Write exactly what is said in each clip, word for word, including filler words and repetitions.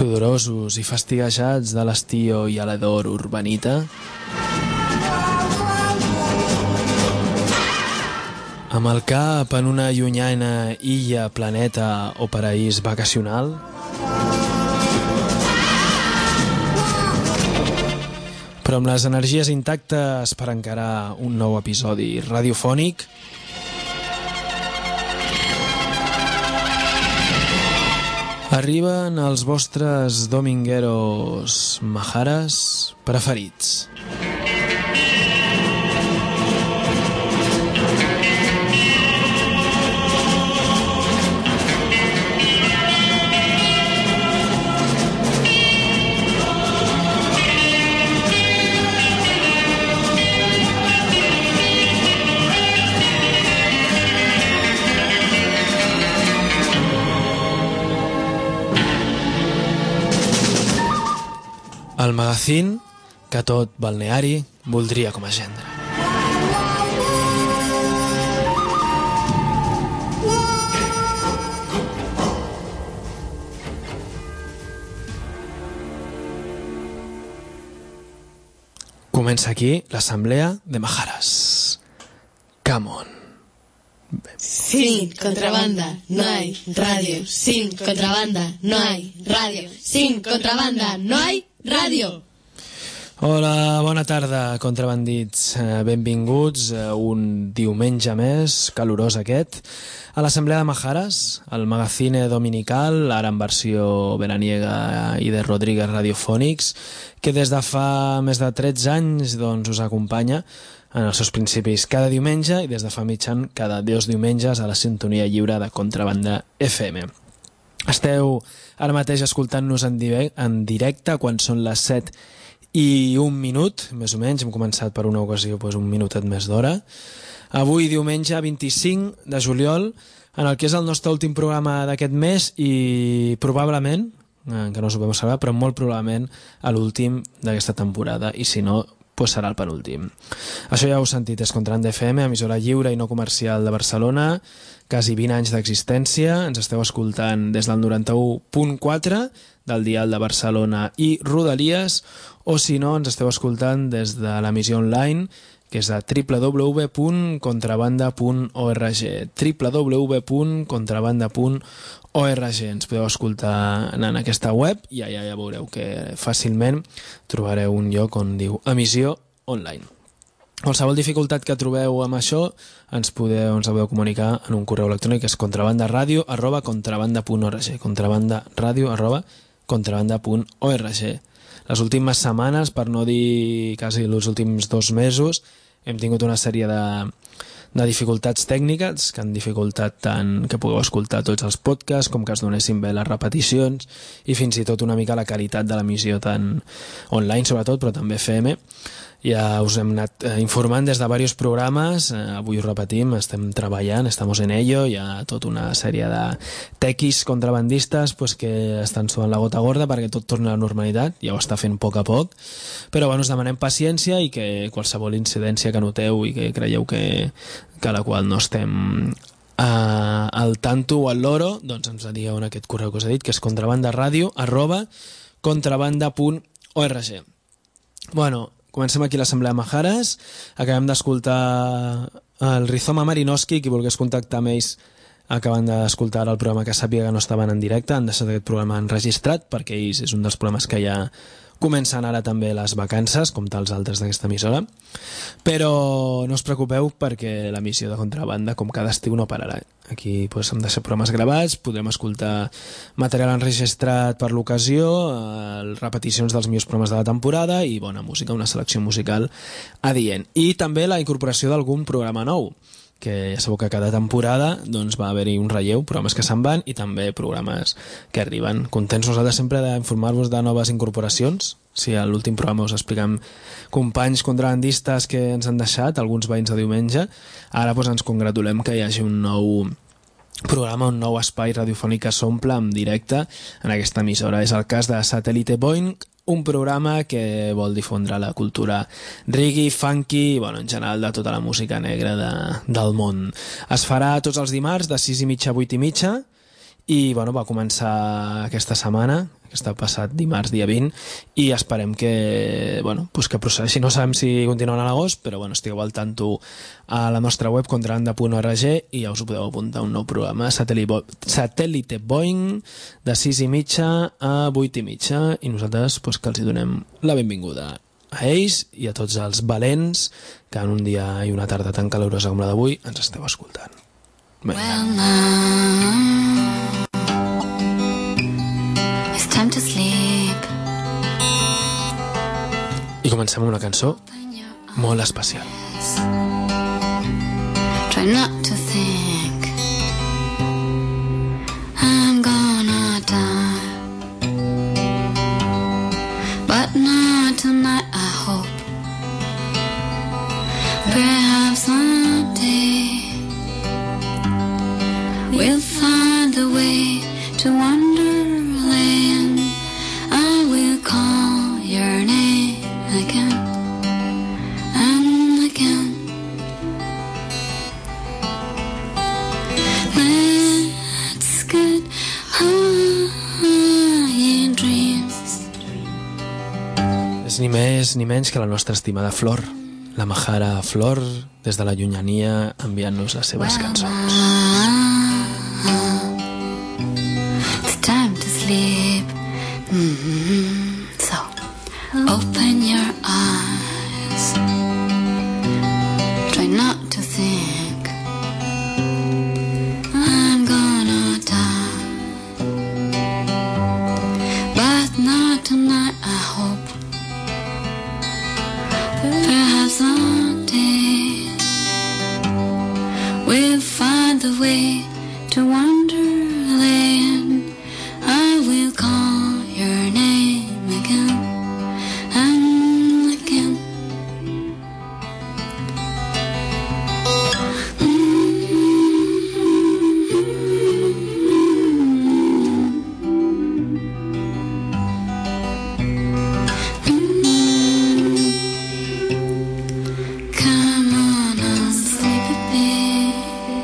Sudorosos i fastiguejats de l'estío i a l'hedor urbanita, amb el cap en una llunyana illa, planeta o paraís vacacional, però amb les energies intactes per encarar un nou episodi radiofònic, arriben els vostres domingueros majares preferits. El magazín que tot balneari voldria com a gendre. Comença aquí l'assemblea de majares. Come on. Sin contrabanda no hay radio. Sin contrabanda no hay radio. Sin contrabanda no hay radio. Hola, bona tarda, contrabandits. Benvinguts a un diumenge més, calorós aquest, a l'Assemblea de Majares, el magazine dominical, ara en versió veraniega i de Rodríguez Radiofònics, que des de fa més de tretze anys doncs, us acompanya en els seus principis cada diumenge i des de fa mig any cada dos diumenges a la sintonia lliure de Contrabanda F M. Esteu ara mateix escoltant-nos en, en directe quan són les set i un minut, més o menys. Hem començat per una ocasió doncs, un minutet més d'hora. Avui, diumenge vint-i-cinc de juliol, en el que és el nostre últim programa d'aquest mes i probablement, que no us ho vam saber, però molt probablement a l'últim d'aquesta temporada, i si no, doncs serà el penúltim. Això ja heu sentit, és Contrabanda F M, emissora lliure i no comercial de Barcelona, quasi vint anys d'existència. Ens esteu escoltant des del noranta-u punt quatre del dial de Barcelona i Rodalies, o si no, ens esteu escoltant des de l'emissió online, que és a w w w punt contrabanda punt org, w w w punt contrabanda punt org. Ens podeu escoltar en aquesta web i allà ja veureu que fàcilment trobareu un lloc on diu emissió online. Qualsevol dificultat que trobeu amb això ens podeu, ens podeu comunicar en un correu electrònic que és contrabandaradio arroba contrabanda punt org, contrabandaradio arroba contrabanda punt org. Les últimes setmanes, per no dir quasi els últims dos mesos, hem tingut una sèrie de, de dificultats tècniques que han dificultat tant que pugueu escoltar tots els podcasts com que es donessin bé les repeticions i fins i tot una mica la qualitat de l'emissió tant online sobretot, però també F M. Ja us hem anat informant des de diversos programes, avui ho repetim, estem treballant, estamos en ello, hi ha tota una sèrie de tequis contrabandistes pues, que estan suant la gota gorda perquè tot torni a la normalitat, ja ho està fent a poc a poc, però bueno, us demanem paciència i que qualsevol incidència que noteu i que creieu que, que a la qual no estem uh, al tanto o al loro, doncs ens digueu en aquest correu que us he dit, que és contrabandaradio arroba contrabanda punt org. Bueno, comencem aquí l'Assemblea Majares. Acabem d'escoltar el Rizoma Marinoski. Qui volgués contactar amb ells acabant d'escoltar el programa que sàpiga que no estaven en directe, han deixat aquest programa enregistrat perquè ells és un dels programes que ja comencen ara també les vacances, com tals altres d'aquesta emissora, però no us preocupeu perquè l'emissió de Contrabanda, com cada estiu, no pararà. Aquí doncs, hem deixat programes gravats, podrem escoltar material enregistrat per l'ocasió, eh, repeticions dels millors programes de la temporada i bona música, una selecció musical adient. I també la incorporació d'algun programa nou, que ja sabeu que cada temporada doncs, va haver-hi un relleu, programes que se'n van i també programes que arriben. Contents nosaltres sempre d'informar-vos de noves incorporacions. Si a l'últim programa us expliquem companys contrabandistes que ens han deixat, alguns veïns de diumenge, ara doncs, ens congratulem que hi hagi un nou programa, un nou espai radiofònic que s'omple en directe en aquesta emissora. És el cas de Satellite Boing, un programa que vol difondre la cultura reggae, funky i bueno, en general de tota la música negra de, del món. Es farà tots els dimarts de sis i mitja a vuit i mitja i bueno, va començar aquesta setmana, aquest passat dimarts, dia vint, i esperem que, bueno, pues que procedeixi. No sabem si continuen a l'agost, però bueno, estigueu al tanto a la nostra web contrabanda punt org i ja us ho podeu apuntar a un nou programa Satèl·lite Boing de sis i mitja a vuit i mitja, i nosaltres pues, que els hi donem la benvinguda a ells i a tots els valents que en un dia i una tarda tan calorosa com la d'avui ens esteu escoltant. Bé. Well, now it's time to sleep. I comencem amb una cançó molt especial. Try not to think I'm gonna die, but not tonight, I hope. Perhaps someday we'll find a way to Wonderland. I will call your name again and again. Let's get high in dreams. És ni més ni menys que la nostra estimada Flor, la Mahara Flor, des de la llunyania enviant-nos les seves cançons. It's time to sleep. Mm-hmm. So, open your eyes. Try not to think I'm gonna die, but not tonight, I hope. Perhaps someday we'll find the way to Wonderland. I will call your name again and again. Come on and sleep a bit.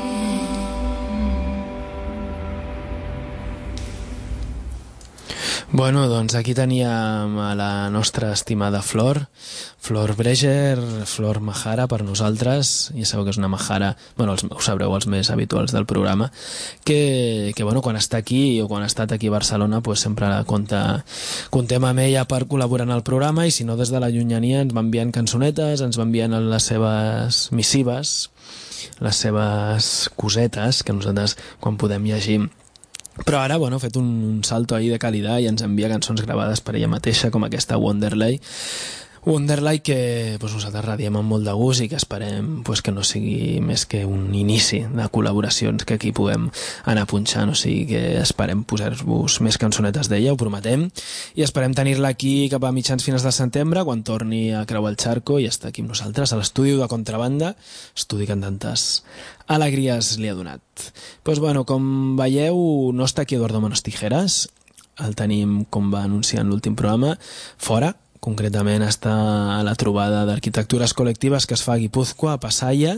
Bueno, doncs aquí teníem a la nostra estimada Flor, Flor Breger, Flor Mahara per nosaltres. Ja sabeu que és una Mahara, bueno, els, ho sabreu els més habituals del programa, que, que bueno, quan està aquí o quan ha estat aquí a Barcelona pues sempre compta, contem amb ella per col·laborar en el programa, i si no des de la llunyania ens va enviant cançonetes, ens va enviant les seves missives, les seves cosetes que nosaltres quan podem llegim. Però ara, bueno, ha fet un, un salto ahí de qualitat i ens envia cançons gravades per ella mateixa, com aquesta Wonderlay. Wonderlay que pues, nosaltres radiem amb molt de gust i que esperem pues, que no sigui més que un inici de col·laboracions que aquí puguem anar punxant, o sigui que esperem posar-vos més cançonetes d'ella, ho prometem, i esperem tenir-la aquí cap a mitjans finals de setembre, quan torni a creuar el charco i estar aquí amb nosaltres a l'estudi de Contrabanda, estudi que en tantes alegries li ha donat. Pues, bueno, com veieu, no està aquí Eduardo Manos Tijeras, el tenim, com va anunciar en l'últim programa, fora. Concretament està a la trobada d'arquitectures col·lectives que es fa a Guipúzcoa, a Pasaia,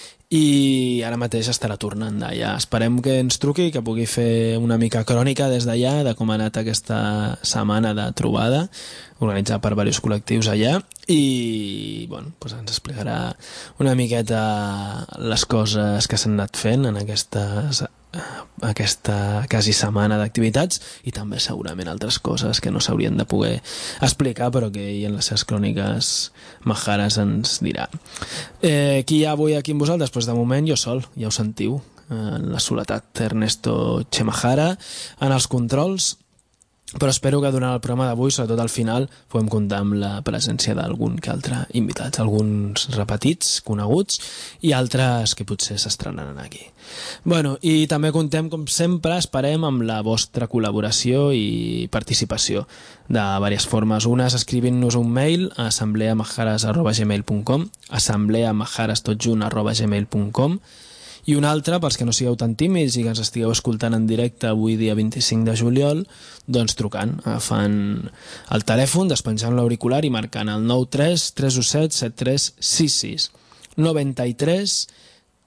i ara mateix estarà tornant d'allà. Esperem que ens truqui, que pugui fer una mica crònica des d'allà de com ha anat aquesta setmana de trobada organitzada per diversos col·lectius allà, i bueno, doncs ens explicarà una miqueta les coses que s'han anat fent en aquestes aquesta quasi setmana d'activitats, i també segurament altres coses que no s'haurien de poder explicar però que ell en les seves cròniques Mahares ens dirà. Eh, qui hi ha avui aquí amb vosaltres? Pues de moment jo sol, ja ho sentiu, en la soledat, Ernesto Chemahara en els controls, però espero que durant el programa d'avui, sobretot al final, podem comptar amb la presència d'algun que altre invitats, alguns repetits, coneguts, i altres que potser s'estrenaran aquí. Bueno, i també contem, com sempre, esperem amb la vostra col·laboració i participació de diverses formes. Unes escrivint-nos un mail a assembleamahares arroba gmail punt com, assembleamahares tot junt arroba gmail punt com, i una altra, pels que no sigueu tan tímids i que ens estigueu escoltant en directe avui dia vint-i-cinc de juliol, doncs trucant, agafant el telèfon, despenjant l'auricular i marcant el nou tres tres u set set tres sis sis, nou tres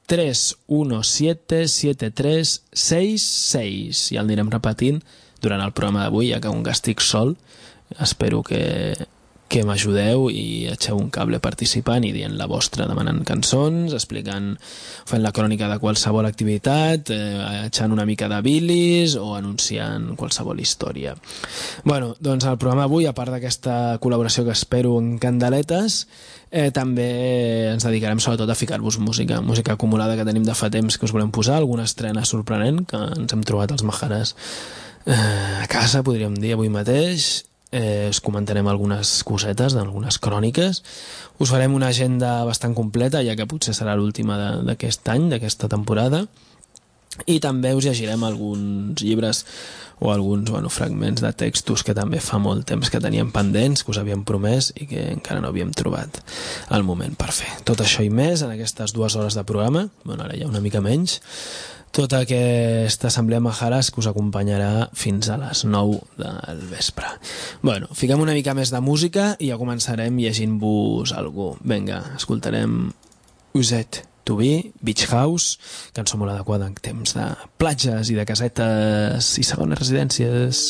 tres u set set tres seis seis, i el anirem repetint durant el programa d'avui, ja que un que estic sol. Espero que, que m'ajudeu i eixeu un cable participant i dient la vostra, demanant cançons, explicant, fent la crònica de qualsevol activitat, eh, eixant una mica de bilis o anunciant qualsevol història. Bueno, doncs el programa d'avui, a part d'aquesta col·laboració que espero en candeletes, eh, també ens dedicarem sobretot a ficar-vos música, música acumulada que tenim de fa temps que us volem posar, alguna estrena sorprenent que ens hem trobat als Majares eh, a casa, podríem dir, avui mateix. Eh, us comentarem algunes cosetes d'algunes cròniques, us farem una agenda bastant completa, ja que potser serà l'última d'aquest any, d'aquesta temporada, i també us llegirem alguns llibres o alguns bueno, fragments de textos que també fa molt temps que teníem pendents, que us havíem promès i que encara no havíem trobat el moment per fer. Tot això i més en aquestes dues hores de programa, bueno, ara ja una mica menys, tota aquesta assemblea Majares que us acompanyarà fins a les nou del vespre. Bueno, fiquem una mica més de música i ja començarem llegint-vos algú. Vinga, escoltarem Uset to Be, Beach House, cançó molt adequada en temps de platges i de casetes i segones residències.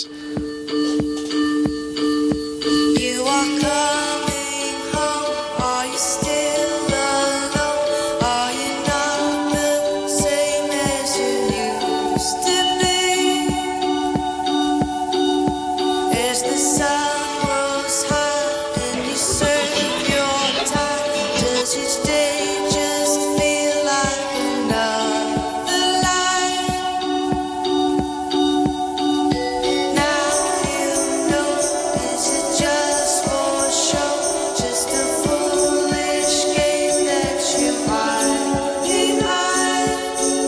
You are coming home, are you still alone? Are you not the same as you used to be? As the sun grows hot and you serve your time, does each day just feel like another life? Now you know, is it just for show, just a foolish game that you hide behind?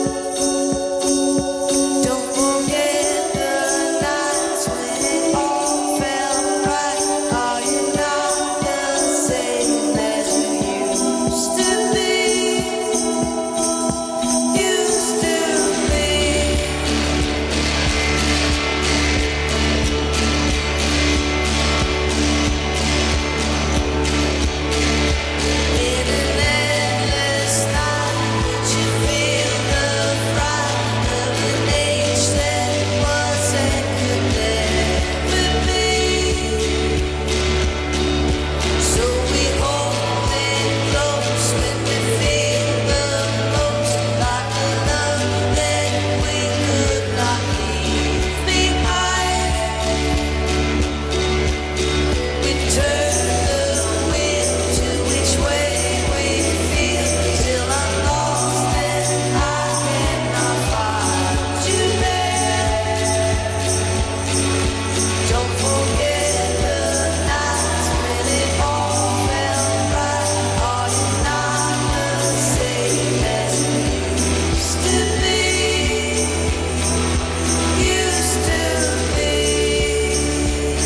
Don't forget the nights when it all felt right. Are you not the same as you used to be? Used to be. In an endless night, did you feel the fright of an age that was and could never be? So we hold it close when we feel the most, like a love that we could not leave behind. We turn the wind to which way we feel, till I'm lost and I cannot find you there. Don't forget the nights when it all felt right. Are you not the same as you used to be? Used to be.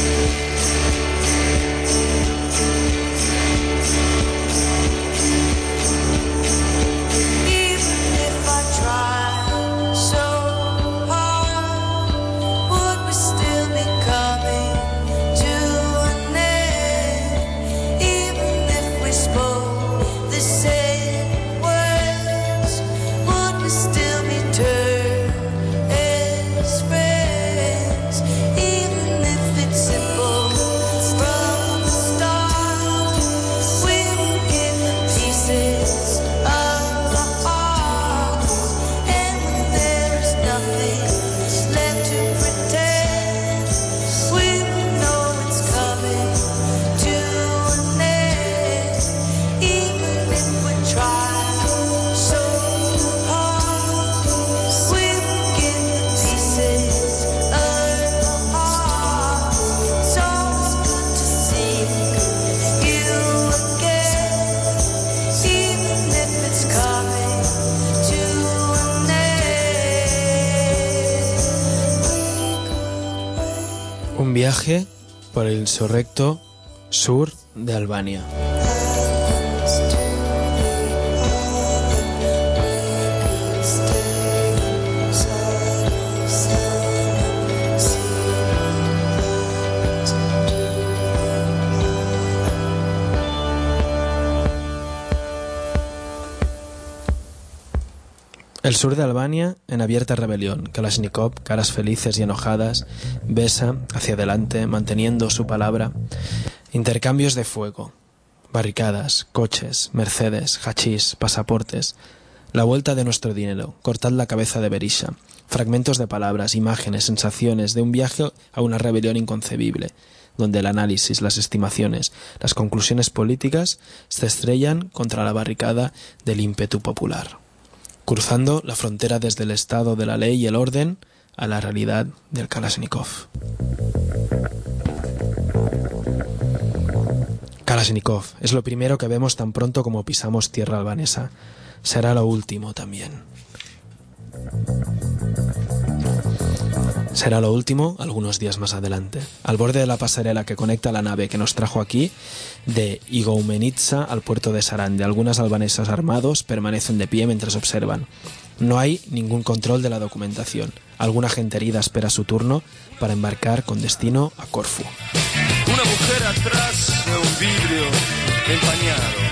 Even if I tried so hard, would we still be coming to an end? Even if we spoke the same words, would we still be turned as friends? Even if it's simple from the start, we will give pieces of our hearts. And when there's nothing left to pretend, we will know it's coming to an end. Even if we try so hard, we will give pieces of our hearts. It's always good to see you again, even if it's coming to an end. Un viaje por el insurrecto sur de Albania. El sur de Albania en abierta rebelión. Kalashnikov, caras felices y enojadas, besa hacia adelante, manteniendo su palabra. Intercambios de fuego. Barricadas, coches, Mercedes, hachís, pasaportes. La vuelta de nuestro dinero. Cortad la cabeza de Berisha. Fragmentos de palabras, imágenes, sensaciones de un viaje a una rebelión inconcebible, donde el análisis, las estimaciones, las conclusiones políticas se estrellan contra la barricada del ímpetu popular, cruzando la frontera desde el estado de la ley y el orden a la realidad del Kalashnikov. Kalashnikov es lo primero que vemos tan pronto como pisamos tierra albanesa. Será lo último también. Será lo último algunos días más adelante. Al borde de la pasarela que conecta la nave que nos trajo aquí, de Igoumenitsa al puerto de Sarande, algunos albaneses armados permanecen de pie mientras observan. No hay ningún control de la documentación. Alguna gente herida espera su turno para embarcar con destino a Corfú. Una mujer atrás de un vidrio empañado.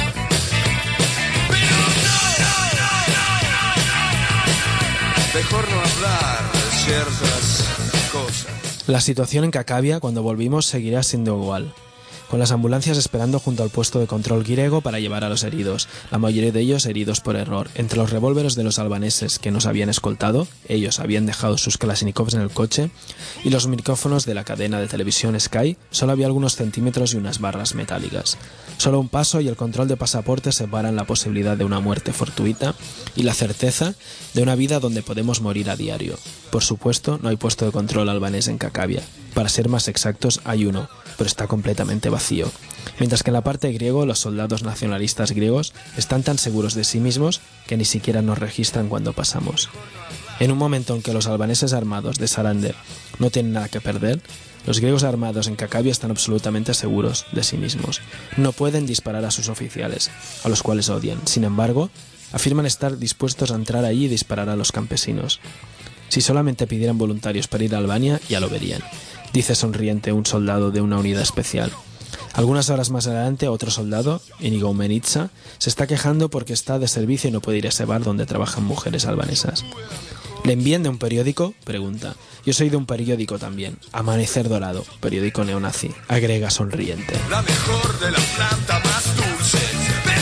Mejor no hablar de ciertas cosas. La situación en Kakavia, cuando volvimos, seguirá siendo igual, con las ambulancias esperando junto al puesto de control griego para llevar a los heridos, la mayoría de ellos heridos por error. Entre los revólveres de los albaneses que nos habían escoltado, ellos habían dejado sus Kalashnikovs en el coche, y los micrófonos de la cadena de televisión Sky, solo había algunos centímetros y unas barras metálicas. Solo un paso y el control de pasaporte separan la posibilidad de una muerte fortuita y la certeza de una vida donde podemos morir a diario. Por supuesto, no hay puesto de control albanés en Kakavia. Para ser más exactos, hay uno, pero está completamente vacío. Mientras que en la parte griego, los soldados nacionalistas griegos están tan seguros de sí mismos que ni siquiera nos registran cuando pasamos. En un momento en que los albaneses armados de Sarande no tienen nada que perder, los griegos armados en Kakavia están absolutamente seguros de sí mismos. No pueden disparar a sus oficiales, a los cuales odian. Sin embargo, afirman estar dispuestos a entrar allí y disparar a los campesinos. Si solamente pidieran voluntarios para ir a Albania, ya lo verían, dice sonriente un soldado de una unidad especial. Algunas horas más adelante, otro soldado, en Igoumenitsa, se está quejando porque está de servicio y no puede ir a ese bar donde trabajan mujeres albanesas. ¿Le envían de un periódico?, pregunta. Yo soy de un periódico también. Amanecer Dorado, periódico neonazi, agrega sonriente. La mejor de la planta más dulce, pero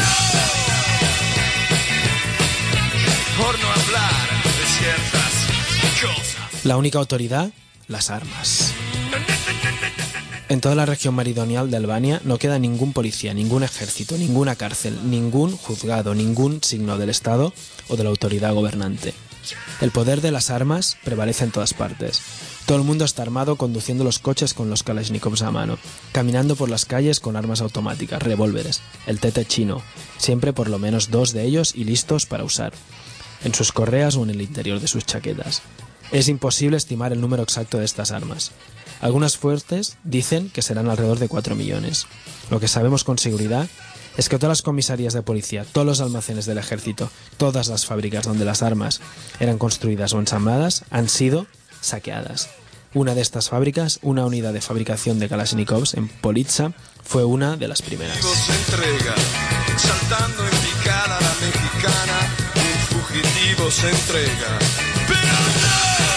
no. Por no hablar de ciertas cosas. La única autoridad, las armas. En toda la región meridional de Albania no queda ningún policía, ningún ejército, ninguna cárcel, ningún juzgado, ningún signo del Estado o de la autoridad gobernante. El poder de las armas prevalece en todas partes. Todo el mundo está armado conduciendo los coches con los Kalashnikovs a mano, caminando por las calles con armas automáticas, revólveres, el tete chino, siempre por lo menos dos de ellos y listos para usar, en sus correas o en el interior de sus chaquetas. Es imposible estimar el número exacto de estas armas. Algunas fuentes dicen que serán alrededor de cuatro millones. Lo que sabemos con seguridad es que todas las comisarías de policía, todos los almacenes del ejército, todas las fábricas donde las armas eran construidas o ensambladas han sido saqueadas. Una de estas fábricas, una unidad de fabricación de Kalashnikovs en Politsa, fue una de las primeras. Se entrega, saltando en picada la mexicana, un fugitivo se entrega. ¡Pero no!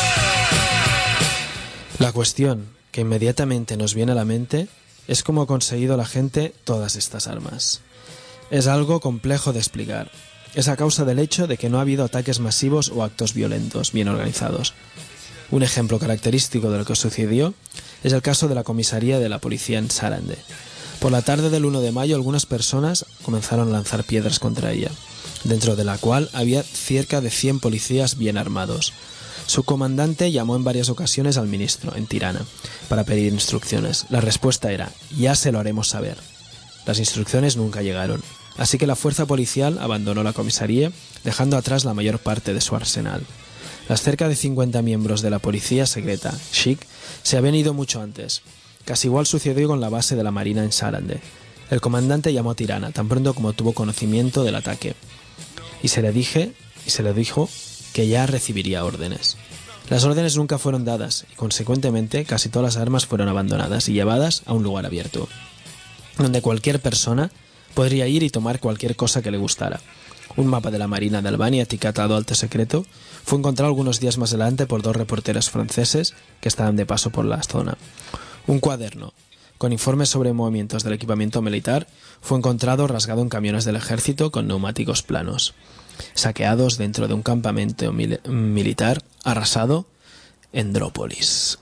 La cuestión que inmediatamente nos viene a la mente es cómo ha conseguido la gente todas estas armas. Es algo complejo de explicar. Es a causa del hecho de que no ha habido ataques masivos o actos violentos bien organizados. Un ejemplo característico de lo que sucedió es el caso de la comisaría de la policía en Sarande. Por la tarde del uno de mayo algunas personas comenzaron a lanzar piedras contra ella, dentro de la cual había cerca de cien policías bien armados. Su comandante llamó en varias ocasiones al ministro, en Tirana, para pedir instrucciones. La respuesta era, ya se lo haremos saber. Las instrucciones nunca llegaron, así que la fuerza policial abandonó la comisaría, dejando atrás la mayor parte de su arsenal. Las cerca de cincuenta miembros de la policía secreta, Shik, se habían ido mucho antes. Casi igual sucedió con la base de la Marina en Sarande. El comandante llamó a Tirana, tan pronto como tuvo conocimiento del ataque, y se le dije, y se le dijo que ya recibiría órdenes. Las órdenes nunca fueron dadas y, consecuentemente, casi todas las armas fueron abandonadas y llevadas a un lugar abierto, donde cualquier persona podría ir y tomar cualquier cosa que le gustara. un mapa de la Marina de Albania etiquetado Alto Secreto, fue encontrado algunos días más adelante por dos reporteros franceses que estaban de paso por la zona. Un cuaderno con informes sobre movimientos del equipamiento militar fue encontrado rasgado en camiones del ejército con neumáticos planos, saqueados dentro de un campamento mil- militar arrasado en Drópolis.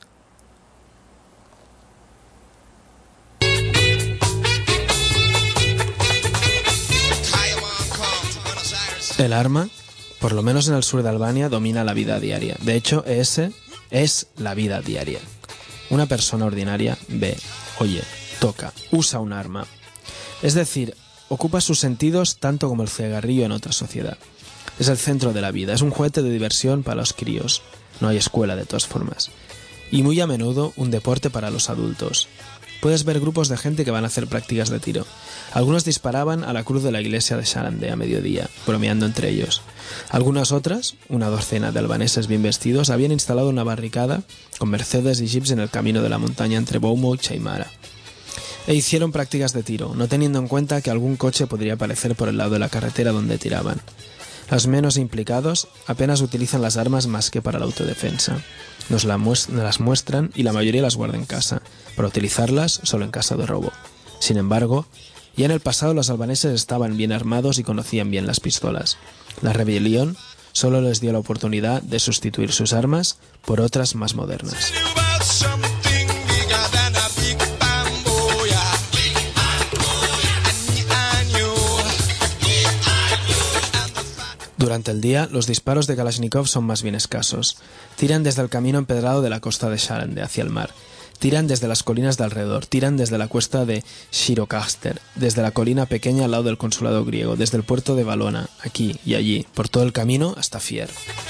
El arma, por lo menos en el sur de Albania, domina la vida diaria. De hecho, ese es la vida diaria. Una persona ordinaria ve, oye, toca, usa un arma. Es decir, ocupa sus sentidos tanto como el cigarrillo en otra sociedad. Es el centro de la vida, es un juguete de diversión para los críos. No hay escuela de todas formas. Y muy a menudo un deporte para los adultos. Puedes ver grupos de gente que van a hacer prácticas de tiro. Algunos disparaban a la cruz de la iglesia de Sharande a mediodía, bromeando entre ellos. Algunas otras, una docena de albaneses bien vestidos, habían instalado una barricada con Mercedes y jeeps en el camino de la montaña entre Baumo y Chaimara. E hicieron prácticas de tiro, no teniendo en cuenta que algún coche podría aparecer por el lado de la carretera donde tiraban. Los menos implicados apenas utilizan las armas más que para la autodefensa. Nos la muest- las muestran y la mayoría las guarda en casa, para utilizarlas solo en caso de robo. Sin embargo, ya en el pasado los albaneses estaban bien armados y conocían bien las pistolas. La rebelión solo les dio la oportunidad de sustituir sus armas por otras más modernas. Durante el día, los disparos de Kalashnikov son más bien escasos. Tiran desde el camino empedrado de la costa de Sharande hacia el mar. Tiran desde las colinas de alrededor, tiran desde la cuesta de Shirokaster, desde la colina pequeña al lado del consulado griego, desde el puerto de Valona, aquí y allí, por todo el camino hasta Fier.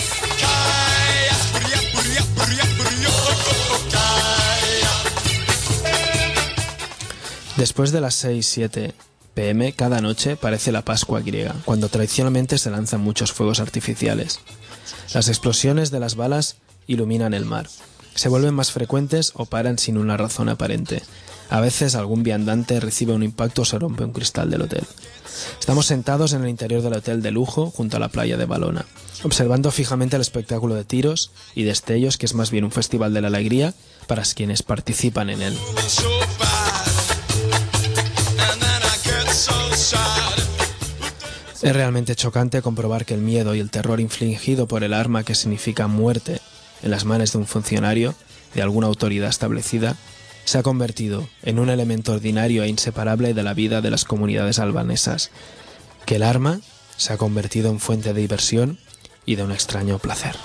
Después de las seis siete pe eme, cada noche parece la Pascua griega, cuando tradicionalmente se lanzan muchos fuegos artificiales. Las explosiones de las balas iluminan el mar. Se vuelven más frecuentes o paran sin una razón aparente. A veces algún viandante recibe un impacto o se rompe un cristal del hotel. Estamos sentados en el interior del hotel de lujo junto a la playa de Valona, observando fijamente el espectáculo de tiros y destellos, que es más bien un festival de la alegría para quienes participan en él. Es realmente chocante comprobar que el miedo y el terror infligido por el arma, que significa muerte en las manos de un funcionario de alguna autoridad establecida, se ha convertido en un elemento ordinario e inseparable de la vida de las comunidades albanesas, que el arma se ha convertido en fuente de diversión y de un extraño placer.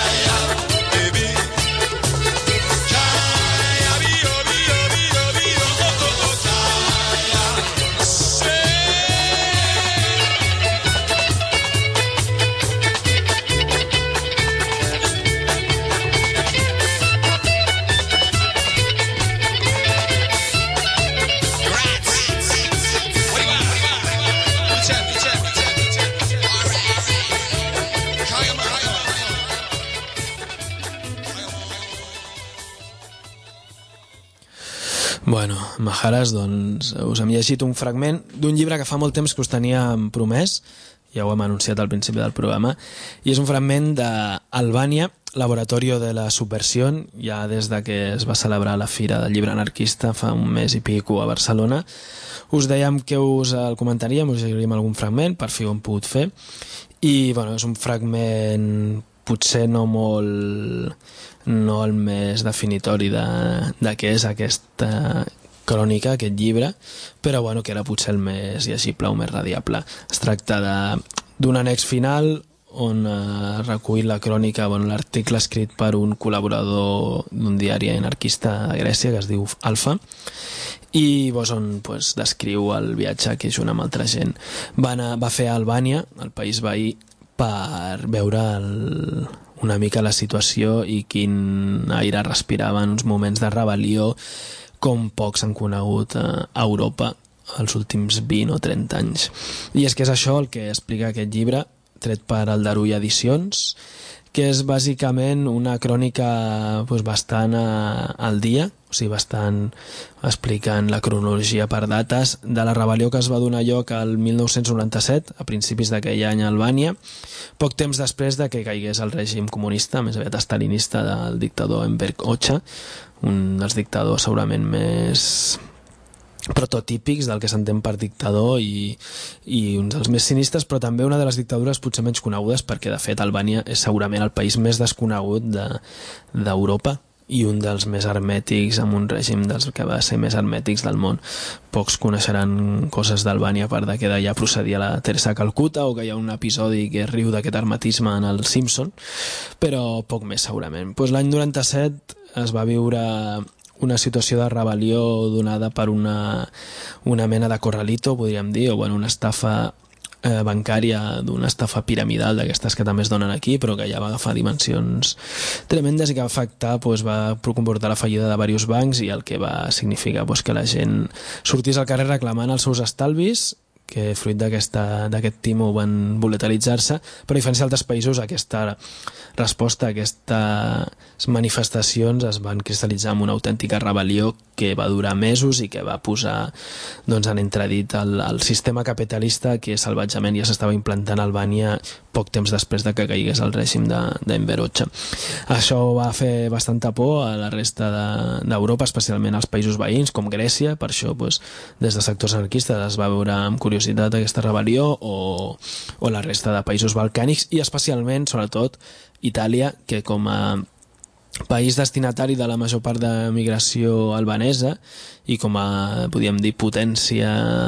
Bueno, Majares, doncs us hem llegit un fragment d'un llibre que fa molt temps que us teníem promès, ja ho hem anunciat al principi del programa, i és un fragment d'Albània, Laboratorio de la Subversión, ja des de que es va celebrar la Fira del Llibre Anarquista fa un mes i pico a Barcelona. Us dèiem que us el comentaríem, us llegiríem algun fragment, per fi ho hem pogut fer, i bueno, és un fragment potser no molt... no el més definitori de, de què és aquesta crònica, aquest llibre, però bueno, que era potser el més llegible o més radiable. Es tracta d'un annex final on eh, recull la crònica, bueno, l'article escrit per un col·laborador d'un diari anarquista de Grècia que es diu Alfa, i doncs, on pues, descriu el viatge que junt amb altra gent va, anar, va fer a Albània, el país veí, per veure el, una mica la situació i quin aire respirava en uns moments de rebel·lió com pocs han conegut a Europa els últims vint o trenta anys. I és que és això el que explica aquest llibre, tret per Aldarull Edicions, que és bàsicament una crònica pues, bastant a, al dia, o sigui, bastant explicant la cronologia per dates de la rebel·lió que es va donar lloc al mil nou-cents noranta-set, a principis d'aquell any a Albània, poc temps després de que caigués el règim comunista, més aviat estalinista, del dictador Enver Hoxha, un dels dictadors segurament més prototípics del que s'entén per dictador i, i uns dels més sinistres, però també una de les dictadures potser menys conegudes, perquè de fet Albània és segurament el país més desconegut d'Europa de, i un dels més hermètics, amb un règim dels que va ser més hermètics del món. Pocs coneixeran coses d'Albània a part de que d'allà procedia la Teresa Calcuta o que hi ha un episodi que riu d'aquest hermetisme en el Simpson, però poc més segurament. Pues l'any noranta-set es va viure una situació de rebel·lió donada per una, una mena de corralito, podríem dir, o bueno, una estafa eh, bancària, d'una estafa piramidal d'aquestes que també es donen aquí, però que ja va agafar dimensions tremendes i que va afectar, doncs, va comportar la fallida de diversos bancs i el que va significar doncs, que la gent sortís al carrer reclamant els seus estalvis, que fruit d'aquest timo van volatilitzar-se, però a diferència d'altres països aquesta resposta a aquestes manifestacions es van cristal·litzar en una autèntica rebel·lió que va durar mesos i que va posar doncs, en entredit el, el sistema capitalista que salvatjament ja s'estava implantant a Albània poc temps després de que caigués el règim d'Enver Hoxha. Això va fer bastanta por a la resta d'Europa, especialment als països veïns com Grècia, per això doncs, des de sectors anarquistes es va veure amb curiositat aquesta rebel·lió o, o la resta de països balcànics i especialment, sobretot, Itàlia, que com a país destinatari de la major part de migració albanesa i com a, podríem dir, potència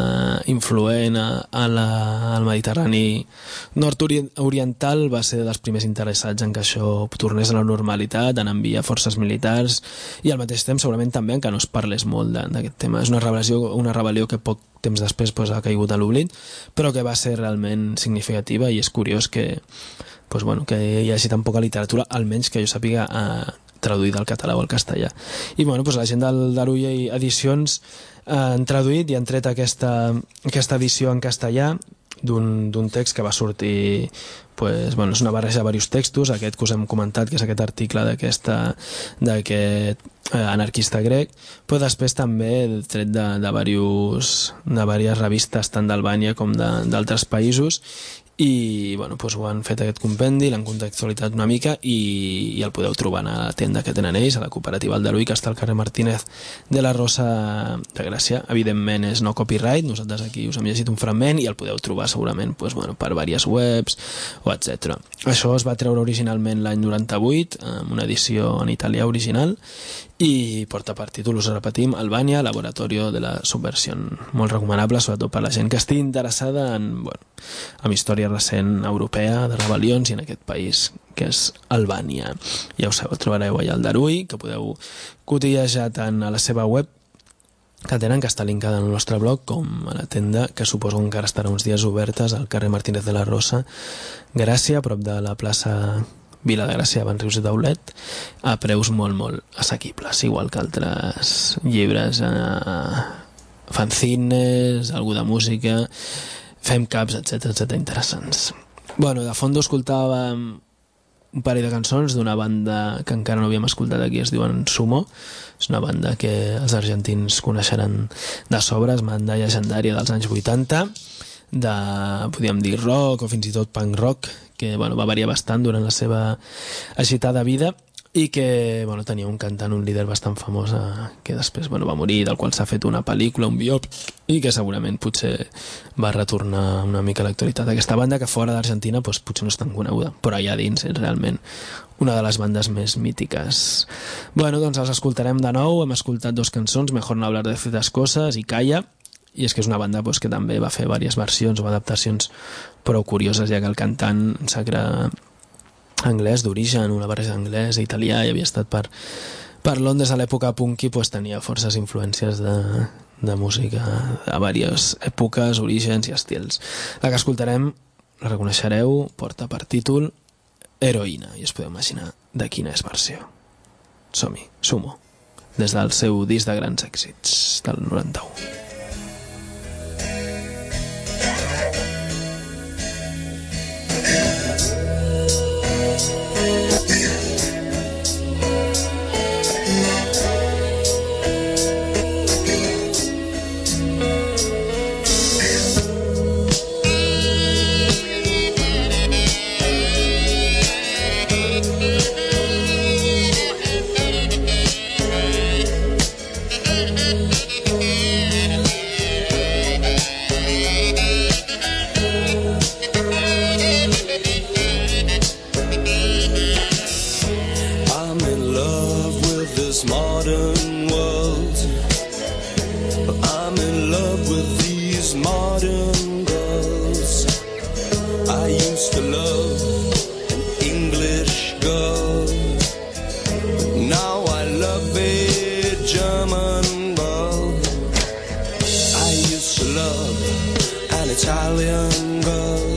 influent a, a la, al Mediterrani nord-oriental, va ser dels primers interessats en que això tornés a la normalitat, en enviar forces militars i al mateix temps segurament també en que no es parlés molt d'aquest tema. És una rebel·lió, una rebel·lió que poc temps després pues, ha caigut a l'oblit, però que va ser realment significativa i és curiós que pues bueno, que hi hagi tan poca literatura, almenys que jo sàpiga eh, traduïda al català o al castellà. I bueno, pues la gent del Darulla i Edicions eh, han traduït i han tret aquesta, aquesta edició en castellà d'un text que va sortir, pues, bueno, és una barreja de diversos textos, aquest que us hem comentat, que és aquest article d'aquest eh, anarquista grec, però després també tret de, de, diversos, de diverses revistes tant d'Albània com d'altres països i bueno, doncs ho han fet aquest compendi, l'han contextualitzat una mica i, i el podeu trobar a la tenda que tenen ells, a la cooperativa Aldarull, que està al carrer Martínez de la Rosa de Gràcia. Evidentment és no copyright, nosaltres aquí us hem llegit un fragment i el podeu trobar segurament doncs, bueno, per diverses webs o etcètera. Això es va treure originalment l'any noranta-vuit amb una edició en italià original i porta per títol, us repetim, Albània, Laboratorio de la Subversió. Molt recomanable, sobretot per la gent que estigui interessada en, bueno, en història recent europea de rebel·lions i en aquest país que és Albània. Ja ho sabeu, trobareu allà al Darull, que podeu cotillejar tant a la seva web que tenen, que està linkada al nostre blog, com a la tenda, que suposo que encara estarà uns dies obertes al carrer Martínez de la Rosa, Gràcia, a prop de la plaça Vila de Gràcia, Banrius i Taulet, a preus molt, molt assequibles, igual que altres llibres, eh, fanzines, algú de música, femcaps, etcètera, etcètera, interessants. Bueno, de fons escoltàvem un parell de cançons d'una banda que encara no havíem escoltat aquí, es diuen Sumo. És una banda que els argentins coneixeran de sobres, banda llegendària dels anys vuitanta, de, podríem dir, rock o fins i tot punk rock, que bueno, va variar bastant durant la seva agitada vida i que bueno, tenia un cantant, un líder bastant famós eh, que després bueno, va morir, del qual s'ha fet una pel·lícula, un biòpic i que segurament potser va retornar una mica a l'actualitat. Aquesta banda que fora d'Argentina doncs, potser no és tan coneguda, però allà dins és realment una de les bandes més mítiques. Bueno, doncs els escoltarem de nou, hem escoltat dos cançons, Mejor no hablar de ciertas cosas i Calla, i és que és una banda doncs, que també va fer diverses versions o adaptacions prou curioses, ja que el cantant sacre anglès d'origen, una barreja d'anglès i italià, i havia estat per, per Londres a l'època punky, doncs, tenia forces influències de, de música a diverses èpoques, orígens i estils. La que escoltarem, la reconeixereu, porta per títol Heroïna, i us podeu imaginar de quina és versió. Som-hi, Sumo, des del seu disc de grans èxits del noranta-u. Thank you. this modern world. I'm in love with these modern girls. I used to love an English girl. Now I love a German girl. I used to love an Italian girl.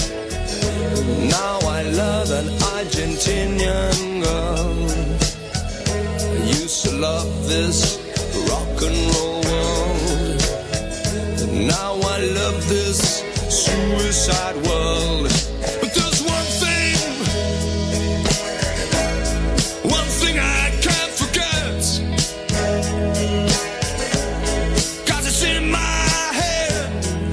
Now I love an Argentinian girl. I used to love this rock and roll world. Now I love this suicide world. But there's one thing, one thing I can't forget, 'cause it's in my head.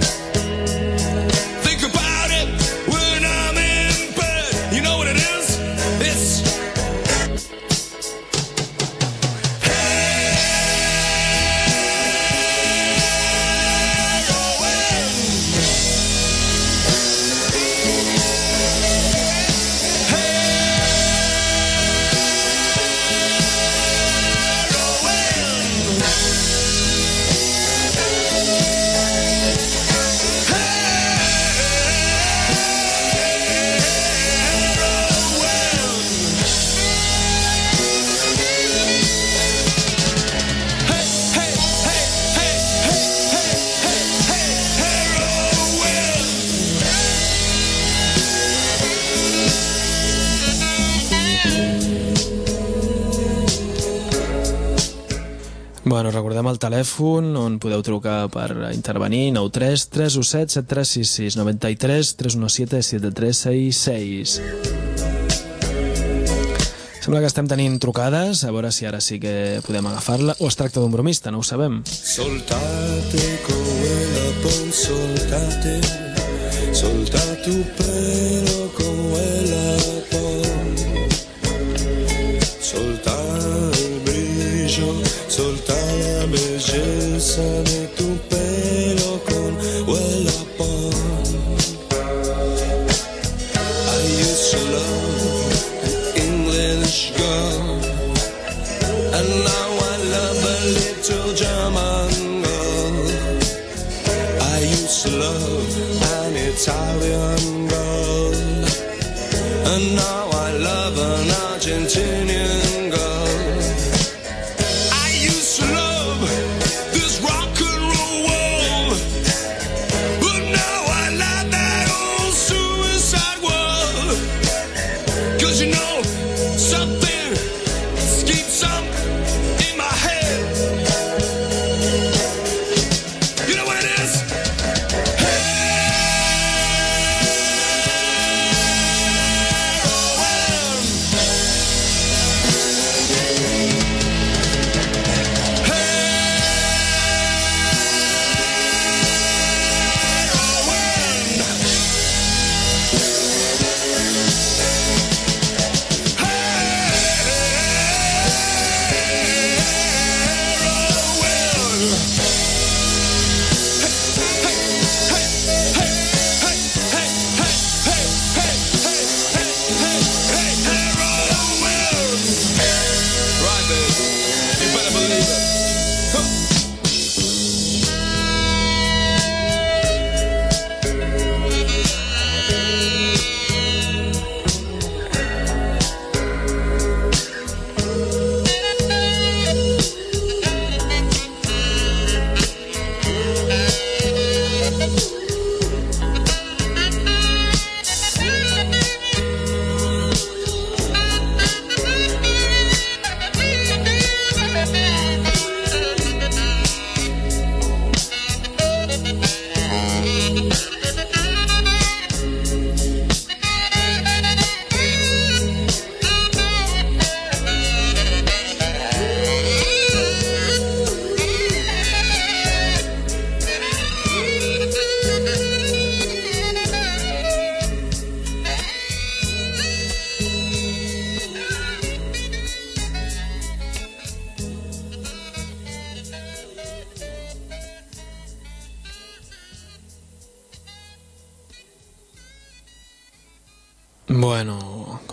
Think about it when I'm in bed. You know what it is? It's Bueno, recordem el telèfon on podeu trucar per intervenir, nou tres tres u set set tres sis sis, nou tres tres u set set tres sis sis. Sembla que estem tenint trucades, a veure si ara sí que podem agafar-la, o es tracta d'un bromista, no ho sabem. soltate quella pon, soltate, solta tu pelo con quella pon, solta el brillo, solta la belleza de tu pelo con quella pon. I used to love an English girl, and now I love a little German girl. I used to love an Italian girl, and now I love an Argentinian girl. I used to love this rock and roll world, but now I love that old suicide world. 'Cause you know something keeps up in my head. You know what it is? Right, baby. You better believe it. Huh.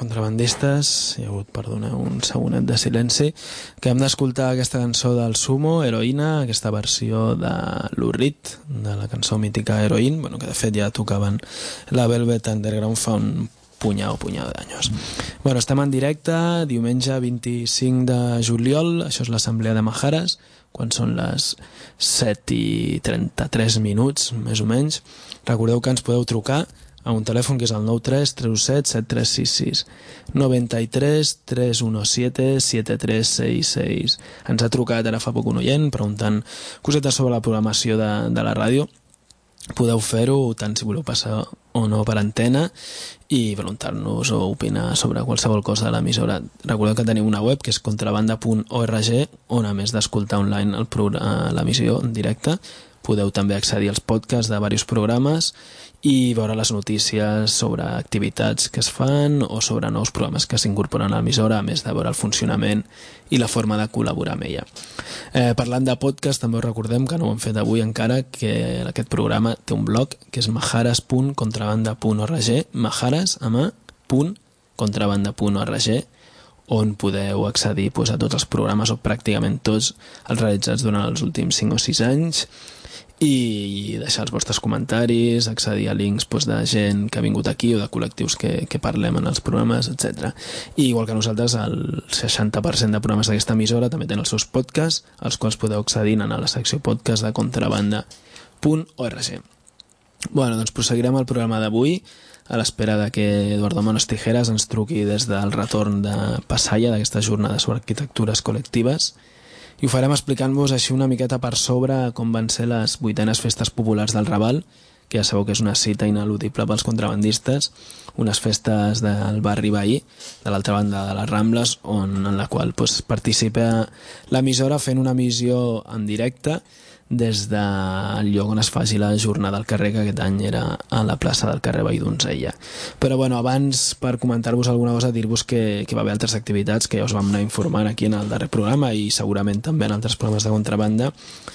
contrabandistes, hi ha hagut, perdoneu, un segonet de silenci, que hem d'escoltar aquesta cançó del Sumo, Heroïna, aquesta versió de Lou Reed, de la cançó mítica Heroin, bueno, que de fet ja tocaven la Velvet Underground fa un punyau, punyau d'anys. Bueno, estem en directe, diumenge vint-i-cinc de juliol, això és l'assemblea de Majares, quan són les set i trenta-tres minuts, més o menys. Recordeu que ens podeu trucar a un telèfon que és el nou tres tres set set tres sis sis, nou tres tres u set set tres seis seis. Ens ha trucat ara fa poc un oient preguntant cosetes sobre la programació de, de la ràdio. Podeu fer-ho tant si voleu passar o no per antena i preguntar-nos o opinar sobre qualsevol cosa de l'emissora. Recordeu que tenim una web que és contrabanda punt org, on a més d'escoltar online el programa, l'emissió en directe, podeu també accedir als podcasts de diversos programes i veure les notícies sobre activitats que es fan o sobre nous programes que s'incorporen a l'emissora, a més de veure el funcionament i la forma de col·laborar amb ella. Eh, parlant de podcast, també us recordem que no ho hem fet avui encara, que aquest programa té un blog que és majares punt contrabanda punt org, majares amb a punt contrabanda punt org, on podeu accedir pues, a tots els programes o pràcticament tots els realitzats durant els últims cinc o sis anys i deixar els vostres comentaris, accedir a links pues, de gent que ha vingut aquí o de col·lectius que, que parlem en els programes, etcètera. I igual que nosaltres, el seixanta per cent de programes d'aquesta emissora també tenen els seus podcasts, als quals podeu accedir a la secció podcast de contrabanda punt org. Bueno, doncs proseguirem el programa d'avui a l'espera de que Eduardo Manos Tijeras ens truqui des del retorn de Passalla d'aquestes jornades sobre arquitectures col·lectives. I ho farem explicant-vos així una miqueta per sobre com van ser les vuitenes festes populars del Raval, que ja sabeu que és una cita ineludible pels contrabandistes, unes festes del barri veí, de l'altra banda de les Rambles, on, en la qual pues, participa l'emissora fent una emissió en directe des del lloc on es faci la jornada al carrer, que aquest any era a la plaça del carrer Vall d'Onzella. Però bueno, abans, per comentar-vos alguna cosa, dir-vos que, que va haver altres activitats que ja us vam anar informant aquí en el darrer programa i segurament també en altres programes de contrabanda,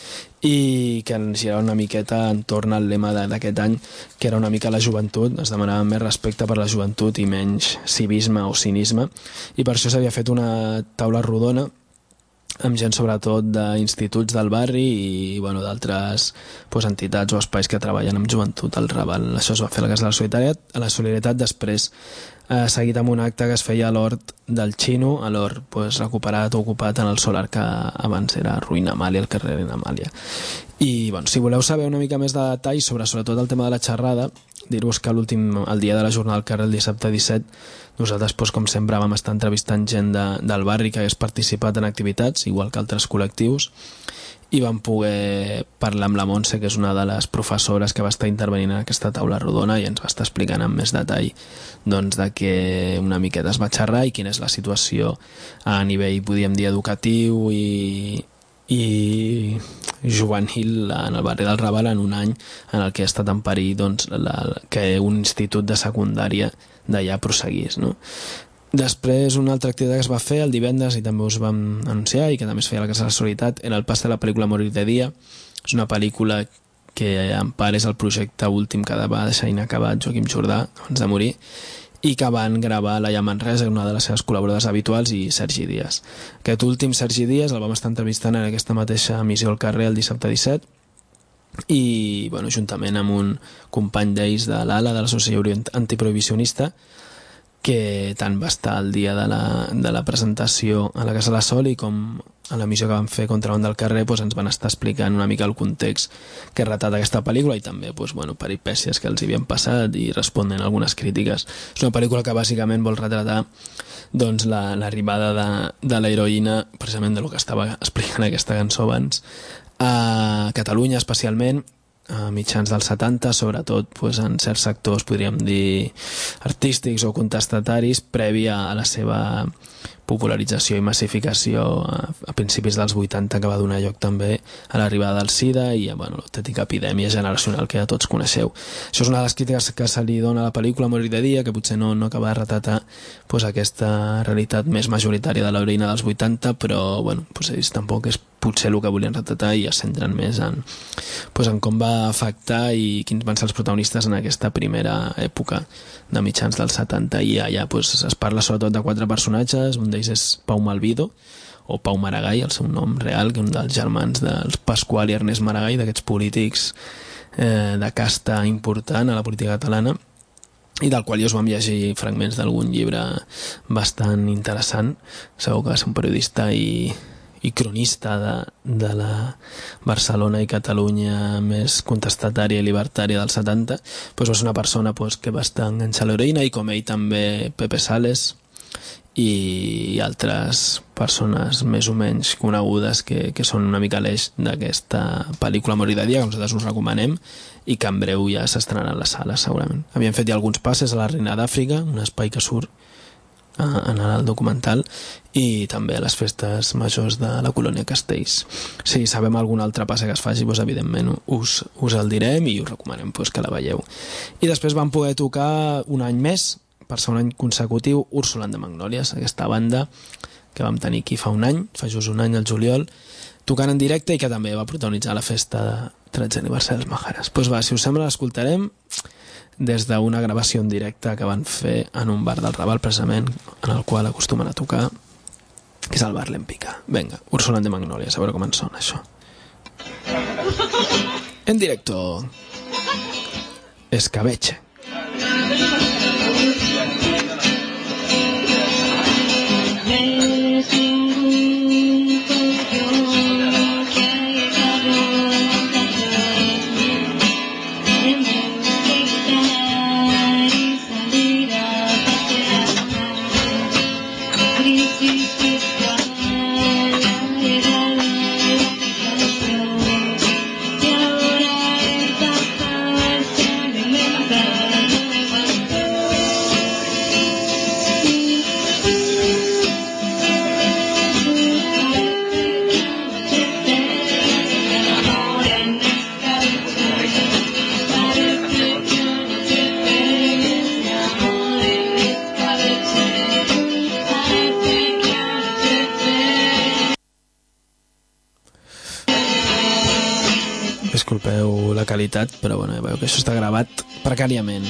i que ens girava una miqueta entorn al lema d'aquest any, que era una mica la joventut. Es demanava més respecte per la joventut i menys civisme o cinisme, i per això s'havia fet una taula rodona amb gent sobretot d'instituts del barri i bueno, d'altres pues, entitats o espais que treballen amb joventut al Raval. Això es va fer a la Casa de la Solidaritat, a la Solidaritat després eh, seguit amb un acte que es feia a l'hort del Xino, a l'hort pues, recuperat o ocupat en el solar que abans era Ruïna Amàlia, el carrer Ruïna Amàlia. I bueno, si voleu saber una mica més de detalls sobre sobretot el tema de la xerrada, dir-vos que l'últim, el dia de la jornada al carrer, el dissabte disset, nosaltres, doncs, com sempre, vam estar entrevistant gent de, del barri que hagués participat en activitats, igual que altres col·lectius, i vam poder parlar amb la Montse, que és una de les professores que va estar intervenint en aquesta taula rodona i ens va estar explicant amb més detall doncs, de què una miqueta es va xerrar i quina és la situació a nivell, podríem dir, educatiu i, i juvenil en el barri del Raval en un any en el que ha estat en perill doncs, la, que un institut de secundària d'allà prosseguís, no? Després, una altra activitat que es va fer el divendres i també us vam anunciar i que també es feia a la Casa de la Solidaritat era el pas de la pel·lícula Morir de dia. És una pel·lícula que en part és el projecte últim que va deixar inacabat Joaquim Jordà abans de morir i que van gravar Laia Manresa, una de les seves col·laboradores habituals, i Sergi Díaz. Aquest últim, Sergi Díaz, el vam estar entrevistant en aquesta mateixa emissió al carrer el dissabte disset i bueno, juntament amb un company d'ells de l'Ala, de l'Associació Antiprohibicionista, que tant va estar el dia de la, de la presentació a la Casa de la Sol i com a l'emissió que van fer Contrabanda al carrer doncs ens van estar explicant una mica el context que retrata aquesta pel·lícula i també doncs, bueno, peripècies que els havien passat i responen a algunes crítiques. És una pel·lícula que bàsicament vol retratar doncs, l'arribada la, de, de l'heroïna, precisament de lo que estava explicant aquesta cançó abans, a Catalunya especialment, a mitjans dels setanta, sobretot pues, en certs sectors, podríem dir, artístics o contestataris, prèvia a la seva popularització i massificació a, a principis dels vuitanta, que va donar lloc també a l'arribada del SIDA i a bueno, l'autèntica epidèmia generacional que ja tots coneixeu. Això és una de les crítiques que se li dona a la pel·lícula Morir de dia, que potser no, no acaba de retratar pues, aquesta realitat més majoritària de l'heroïna dels vuitanta, però bueno, pues, ells tampoc és potser el que volien retratar, i es centren més en, pues, en com va afectar i quins van ser els protagonistes en aquesta primera època de mitjans dels setanta. I allà pues, es parla sobretot de quatre personatges. Un d'ells és Pau Malvido, o Pau Maragall, el seu nom real, que és un dels germans dels Pasqual i Ernest Maragall, d'aquests polítics eh, de casta important a la política catalana, i del qual jo us vam llegir fragments d'algun llibre bastant interessant. Segur que va ser un periodista i, i cronista de, de la Barcelona i Catalunya més contestatària i libertària dels setanta. Pues va ser una persona pues, que va estar enganxada a l'heroïna, i com ell també Pepe Sales i altres persones més o menys conegudes que, que són una mica l'eix d'aquesta pel·lícula Amor i de dia, que nosaltres us recomanem i que en breu ja s'estrenarà a les sales segurament. Havíem fet ja alguns passes a la Reina d'Àfrica, un espai que surt en el documental, i també a les festes majors de la colònia Castells. Si sabem algun altre passe que es faci, doncs, evidentment us, us el direm i us recomanem doncs, que la veieu. I després vam poder tocar un any més, per segon any consecutiu, Úrsula and the Magnolias, aquesta banda que vam tenir aquí fa un any, fa just un any al juliol, tocant en directe, i que també va protagonitzar la festa de tretzè aniversari dels Majares. Doncs va, si us sembla, l'escoltarem des d'una gravació en directe que van fer en un bar del Raval, precisament, en el qual acostumen a tocar, que és el bar L'Empica. Vinga, Úrsula and the Magnolias, a veure com ens sona això. En directo. Escabeche. Disculpeu la qualitat, però bueno, ja veieu que això està gravat precàriament.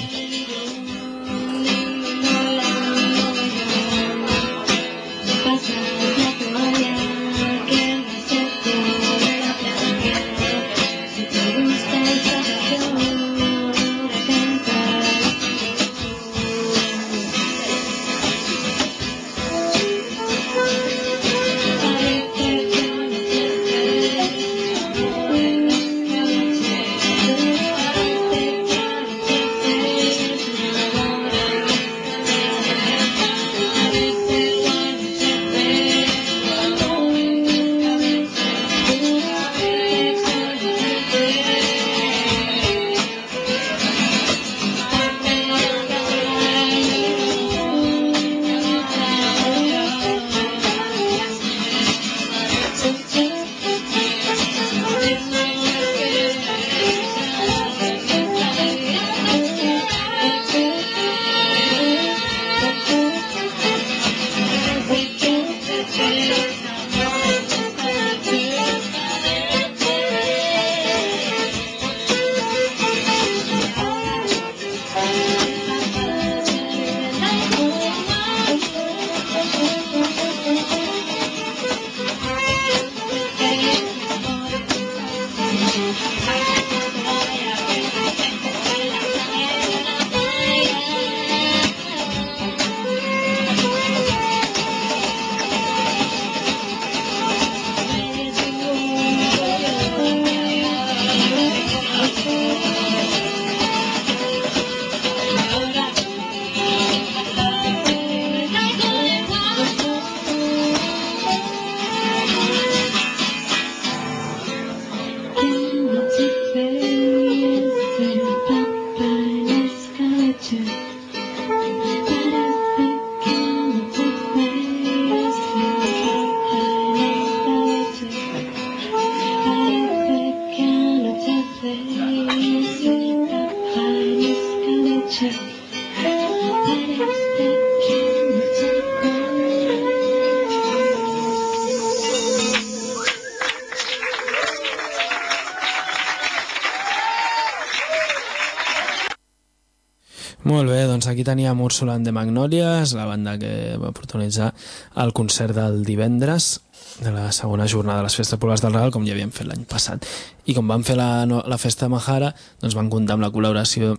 Molt bé, doncs aquí teníem Úrsula and the Magnolias, la banda que va protagonitzar el concert del divendres de la segona jornada de les festes populars del Raval, com ja havíem fet l'any passat. I com van fer la, la festa de Mahara, doncs van comptar amb la col·laboració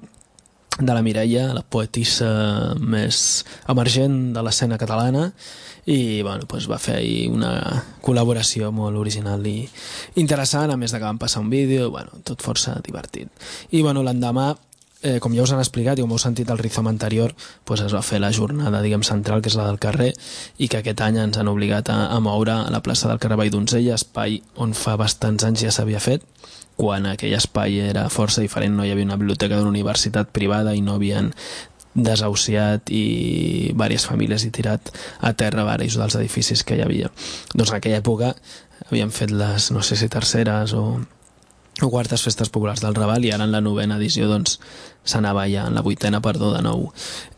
de la Mireia, la poetissa més emergent de l'escena catalana, i bueno, doncs va fer ahir una col·laboració molt original i interessant, a més de que van passar un vídeo, bueno, tot força divertit. I bueno, l'endemà, Eh, com ja us han explicat i com heu sentit el rizom anterior, pues es va fer la jornada, diguem, central, que és la del carrer, i que aquest any ens han obligat a, a moure a la plaça del carrer Vall d'Onzella, espai on fa bastants anys ja s'havia fet, quan aquell espai era força diferent, no hi havia una biblioteca d'una universitat privada i no havien desahuciat i diverses famílies i tirat a terra diversos dels edificis que hi havia. Doncs en aquella època havien fet les, no sé si terceres o o quartes festes populars del Raval, i ara en la novena edició doncs s'anava ja en la vuitena, perdó, de nou.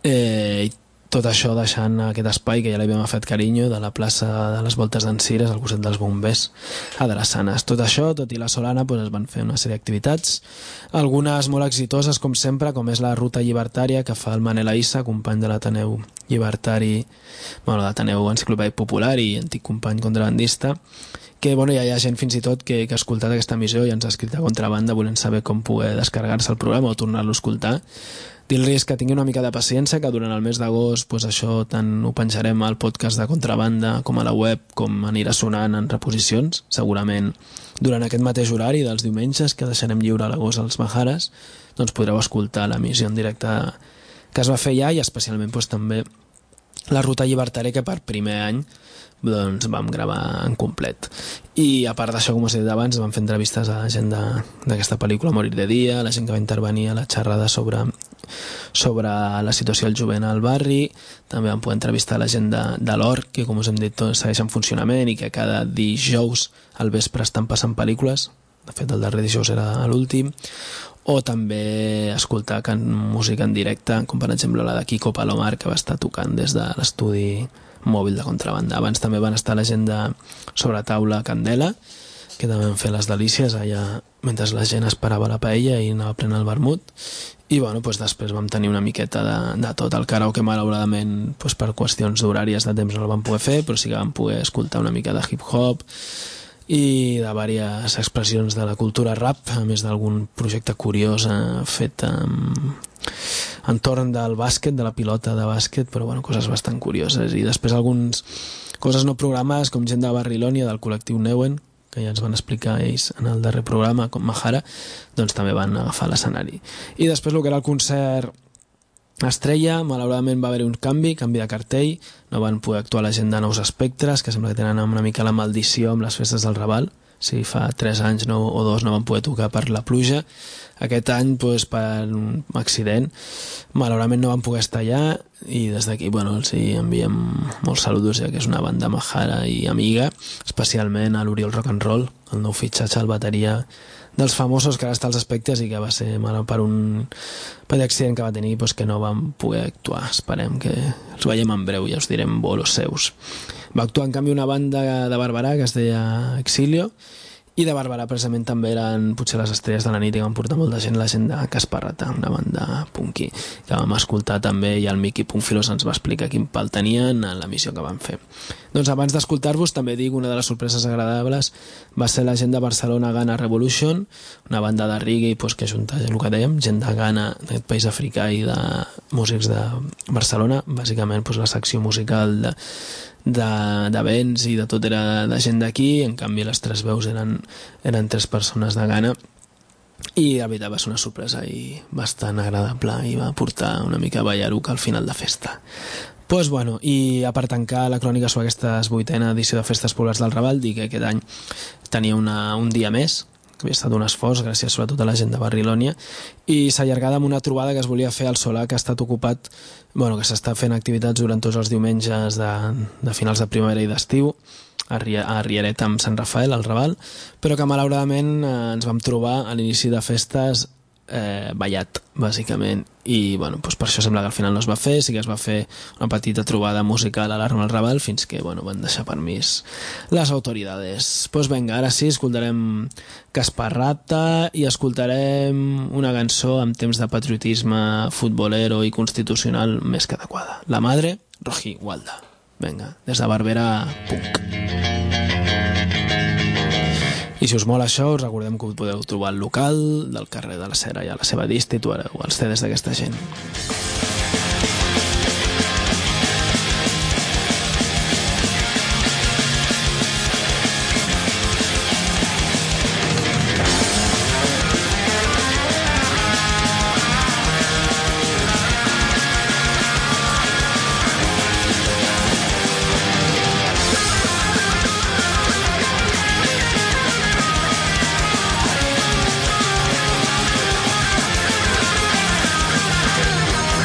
Eh, i tot això deixant aquest espai que ja l'havíem fet carinyo de la plaça de les Voltes d'en Cires al costat dels bombers a Drassanes. Tot això, tot i la Solana, doncs es van fer una sèrie d'activitats, algunes molt exitoses com sempre, com és la Ruta Llibertària que fa el Manel Aissa, company de l'Ateneu Llibertari, bueno, l'Ateneu Enciclopèdic Popular i antic company contrabandista, que bueno, ja hi ha gent fins i tot que, que ha escoltat aquesta emissió i ens ha escrit a Contrabanda volent saber com poder descarregar-se el programa o tornar-lo a escoltar. Dir-los que tingui una mica de paciència, que durant el mes d'agost pues això tant ho penjarem al podcast de Contrabanda com a la web, com anirà sonant en reposicions, segurament durant aquest mateix horari dels diumenges que deixarem lliure a l'agost als Mahares, doncs podreu escoltar l'emissió en directe que es va fer ja, i especialment pues, també la Ruta Llibertària, que per primer any doncs vam gravar en complet. I a part d'això, com us he dit abans, vam fer entrevistes a la gent d'aquesta pel·lícula Morir de dia, la gent que va intervenir a la xerrada sobre, sobre la situació del jovent al barri, també vam poder entrevistar la gent de, de l'Or, que com us hem dit tot segueix en funcionament i que cada dijous al vespre estan passant pel·lícules, de fet el darrer dijous era l'últim, o també escoltar can, música en directe, com per exemple la de Kiko Palomar, que va estar tocant des de l'estudi mòbil de Contrabanda. Abans també van estar la gent de Sobretaula Candela, que també van fer les delícies allà mentre la gent esperava la paella i anava plenant el vermut. I bueno, doncs després vam tenir una miqueta de, de tot. El karaoke, malauradament, doncs per qüestions d'horàries de temps no el vam poder fer, però sí que vam poder escoltar una mica de hip-hop i de diverses expressions de la cultura rap, a més d'algun projecte curiós eh, fet amb entorn del bàsquet, de la pilota de bàsquet, però bueno, coses bastant curioses. I després algunes coses no programades, com gent de Barrilònia, del col·lectiu Neuen, que ja ens van explicar ells en el darrer programa, com Mahara, doncs també van agafar l'escenari. I després el que era el concert Estrella, malauradament va haver un canvi, canvi de cartell, no van poder actuar la gent de Nous Espectres, que sembla que tenen una mica la maldició amb les festes del Raval. Si fa tres anys no, o dos no van poder tocar per la pluja, aquest any doncs, per un accident malauradament no van poder estar allà, i des d'aquí bueno, els enviem molts saludos, ja que és una banda majara i amiga, especialment a l'Oriol Rock and Roll, el nou fitxatge al bateria dels famosos, que ara està als Espectres i que va ser mal per un petit accident que va tenir, doncs, que no van poder actuar. Esperem que els veiem en breu, ja us direm bolos seus. Va actuar en canvi una banda de Barberà que es deia Exilio, i de Barberà precisament també eren potser les estrelles de la nit i van portar molta gent, la gent de Casparrata, una banda punky que vam escoltar també, i el Miqui Puntfilos ens va explicar quin pal tenien en l'emissió que van fer. Doncs abans d'escoltar-vos també dic una de les sorpreses agradables va ser la gent de Barcelona Ghana Revolution, una banda de reggae pues, que junta el que dèiem, gent de Ghana, d'aquest país africà, i de músics de Barcelona, bàsicament pues, la secció musical de de, de vents i de tot era de gent d'aquí, en canvi les tres veus eren, eren tres persones de Ghana, i la veritat va ser una sorpresa i bastant agradable, i va portar una mica ballaruc al final de festa. Pues bueno, i a per tancar la crònica sobre aquesta vuitena edició de Festes Populars del Raval, dic que aquest any tenia una, un dia més, que havia estat un esforç, gràcies sobretot a la gent de Barrilònia, i s'allargada amb una trobada que es volia fer al Solà, que ha estat ocupat, bueno, que s'està fent activitats durant tots els diumenges de, de finals de primavera i d'estiu, a, a Riereta amb Sant Rafael, al Raval, però que malauradament eh, ens vam trobar a l'inici de festes eh, ballat, bàsicament, i bueno, doncs per això sembla que al final no es va fer. Sí que es va fer una petita trobada musical a l'Arma al Raval fins que bueno, van deixar permís les autoridades. Doncs pues vinga, ara sí, escoltarem Casparrata i escoltarem una cançó amb temps de patriotisme futbolero i constitucional més que adequada. La Madre Rojigualda. Vinga, des de Barberà Punk. I si us mola això, us recordem que ho podeu trobar al local del carrer de la Cera i a la seva dist i trobareu els C Ds d'aquesta gent. Thank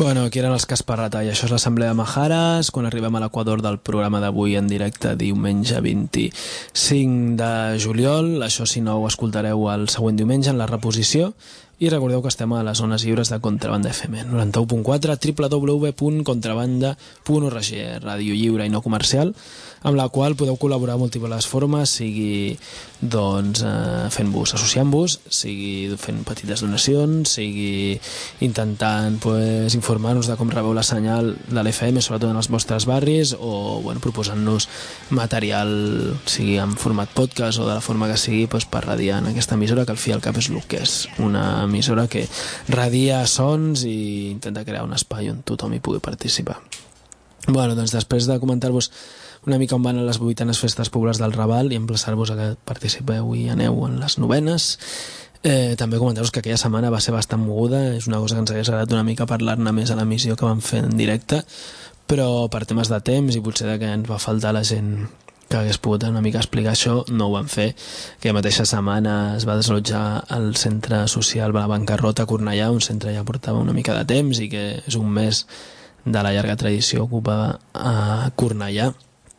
Bueno, aquí eren els Casparrata i això és l'Assemblea de Majares quan arribem a l'equador del programa d'avui en directe diumenge vint-i-cinc de juliol. Això si no ho escoltareu el següent diumenge en la reposició i recordeu que estem a les zones lliures de Contrabanda F M noranta-u punt quatre, w w w punt contrabanda punt org, ràdio lliure i no comercial, amb la qual podeu col·laborar de múltiples formes, sigui doncs eh, fent-vos, associant-vos, sigui fent petites donacions, sigui intentant pues, informar-nos de com rebeu la senyal de l'F M, sobretot en els vostres barris, o bueno, proposant-nos material, sigui en format podcast o de la forma que sigui, pues, per radiar en aquesta emissora, que al fi i al cap és el que és, una emissora que radia sons i intenta crear un espai on tothom hi pugui participar. Bueno, doncs després de comentar-vos una mica on van a les vuitanes festes populars del Raval i emplaçar-vos a que participeu i aneu en les novenes, eh, també comentar-vos que aquella setmana va ser bastant moguda, és una cosa que ens hagués agradat una mica parlar-ne més a l'emissió que vam fer en directe, però per temes de temps i potser que ens va faltar la gent que hagués pogut una mica explicar això, no ho van fer. Aquella mateixa setmana es va desallotjar el centre social de la Bancarrota a Cornellà, un centre ja portava una mica de temps i que és un mes de la llarga tradició ocupada a Cornellà,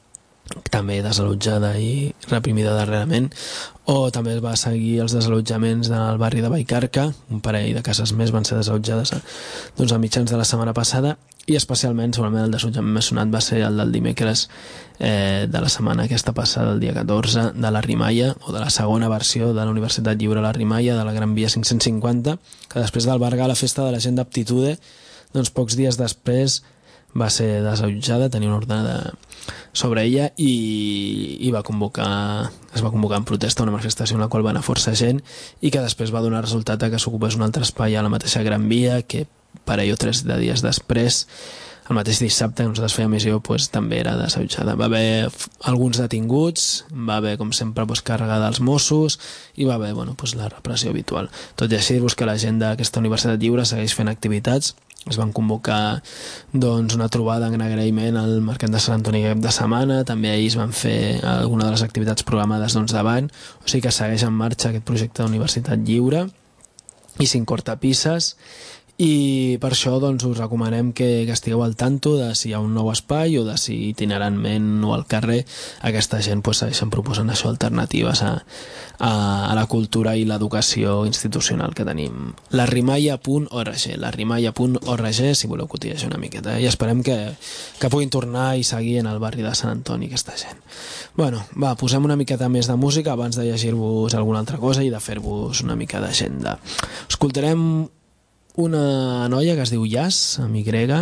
també desallotjada i reprimida darrerament, o també es va seguir els desallotjaments del barri de Vallcarca, un parell de cases més van ser desallotjades a, doncs, a mitjans de la setmana passada, i especialment, segurament, el desallotjament més sonat va ser el del dimecres eh, de la setmana aquesta passada, el dia catorze, de la Rimaia, o de la segona versió de la Universitat Lliure La Rimaia, de la Gran Via cinc-cents cinquanta, que després d'albergar la festa de la gent d'aptitude, doncs pocs dies després va ser desallotjada, tenia una ordenada sobre ella i, i va convocar, es va convocar en protesta una manifestació en la qual va anar força gent i que després va donar resultat a que s'ocupés un altre espai a la mateixa Gran Via, que parell o tres de dies després, el mateix dissabte que nosaltres fèiem emissió, pues, també era desallotjada. Va haver alguns detinguts, va haver, com sempre, pues, càrrega dels Mossos i va haver bueno, pues, la repressió habitual. Tot i així, dir-vos que la gent d'aquesta Universitat Lliure segueix fent activitats. Es van convocar doncs, una trobada en agraïment al Mercat de Sant Antoni cap de setmana, també ells van fer alguna de les activitats programades doncs, davant, o sigui que segueix en marxa aquest projecte d'Universitat Lliure i cinc cortapisses, i per això doncs, us recomanem que, que estigueu al tanto de si hi ha un nou espai o de si itinerantment o al carrer aquesta gent pues, segueixen proposant això, alternatives a, a, a la cultura i l'educació institucional que tenim. la rimaia punt org, la rimaia punt org, si voleu cotillar una miqueta, i esperem que, que puguin tornar i seguir en el barri de Sant Antoni aquesta gent. Bueno, va, posem una miqueta més de música abans de llegir-vos alguna altra cosa i de fer-vos una mica d'agenda. Escoltarem una noia que es diu Yas, amb Y,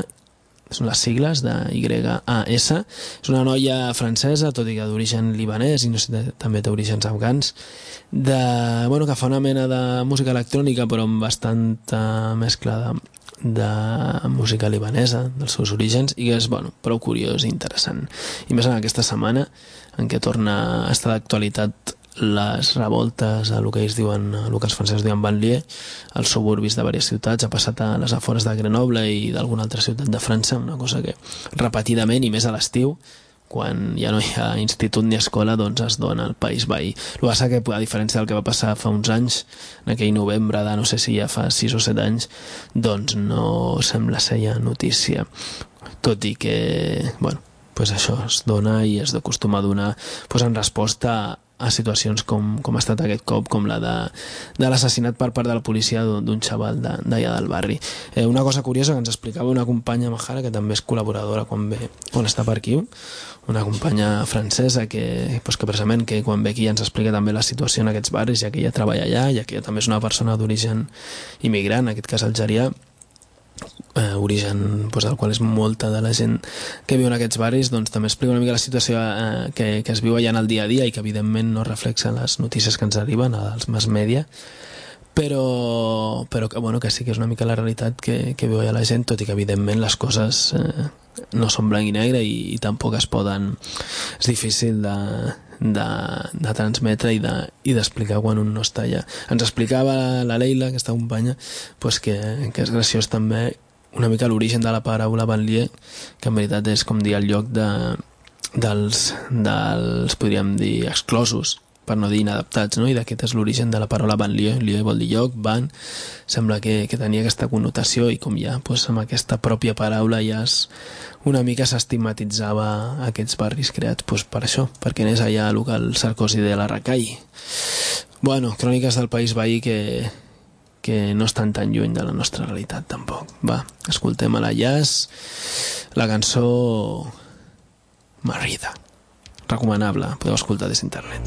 són les sigles de Y A S, és una noia francesa, tot i que d'origen libanès i no sé, també té orígens afgans, de, bueno, que fa una mena de música electrònica però amb bastanta mescla de, de música libanesa, dels seus orígens, i que és bueno, prou curiós i interessant. I més en aquesta setmana en què torna a estar d'actualitat les revoltes a el que ells diuen, a el que els francesos diuen banlieue, als suburbis de diverses ciutats, ha passat a les afores de Grenoble i d'alguna altra ciutat de França, una cosa que repetidament i més a l'estiu, quan ja no hi ha institut ni escola, doncs es dona al país veí. El que passa que, a diferència del que va passar fa uns anys, en aquell novembre de no sé si ja fa sis o set anys, doncs no sembla ser ja notícia, tot i que bueno, pues això es dona i es acostuma a donar pues en resposta a a situacions com, com ha estat aquest cop, com la de, de l'assassinat per part de la policia d'un xaval d'allà del barri. Eh, una cosa curiosa que ens explicava una companya majara, que també és col·laboradora quan ve, quan està per aquí, una companya francesa que, pues que precisament que quan ve aquí ja ens explica també la situació en aquests barris, ja que ella treballa allà, ja que ella també és una persona d'origen immigrant, en aquest cas algerià, Eh, origen pues, del qual és molta de la gent que viu en aquests barris, doncs també explica una mica la situació eh, que, que es viu allà en el dia a dia i que evidentment no reflexa les notícies que ens arriben als mass media, però, però que, bueno, que sí que és una mica la realitat que, que viu allà la gent, tot i que evidentment les coses eh, no són blanc i negre i, i tampoc es poden, és difícil de de, de transmetre i d'explicar de, quan un no està allà. Ens explicava la Leila, aquesta companya, pues que, que és graciós també una mica l'origen de la paraula banlieue, que en veritat és com dir el lloc de, dels, dels, podríem dir, exclosos, per no dir inadaptats, no? I d'aquest és l'origen de la paraula banlieue. Lieu vol dir lloc, ban, sembla que, que tenia aquesta connotació, i com ja pues, amb aquesta pròpia paraula ja es, una mica s'estigmatitzava aquests barris creats pues, per això, perquè anés allà al local Sarkozy de la Racaille. Bueno, cròniques del país veí que, que no estan tan lluny de la nostra realitat tampoc. Va, escoltem a la Jazz la cançó Marida. Recomanable, podeu escoltar des d'internet.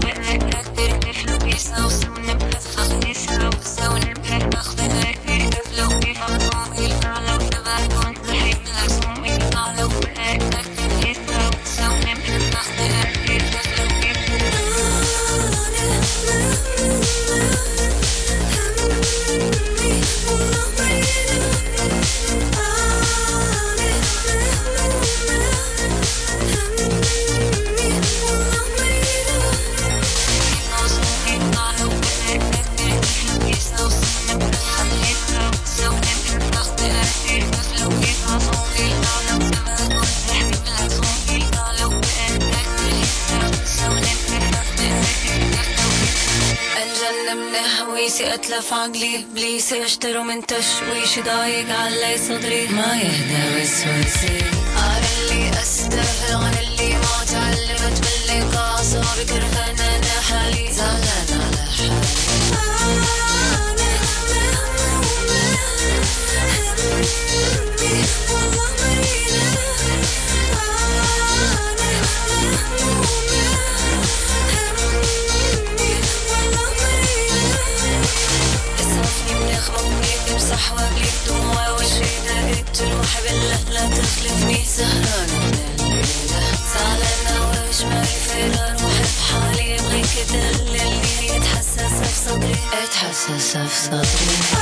أتلف عقلي بليس يشتروا من تشويش ضايق علي صدري ما يهدى وسوسي أنا اللي أستاهل عن اللي ما تعلمت باللي قاصر بكرهنا أنا حالي زعلان على حالي صح وقلي دموع وشي دقيت روحي بالله لا تخلفني سهرانة الليلة زعلانة وش ما يفير روحي بحالي يبغيك تدللني اتحسس في صدري اتحسس في صدري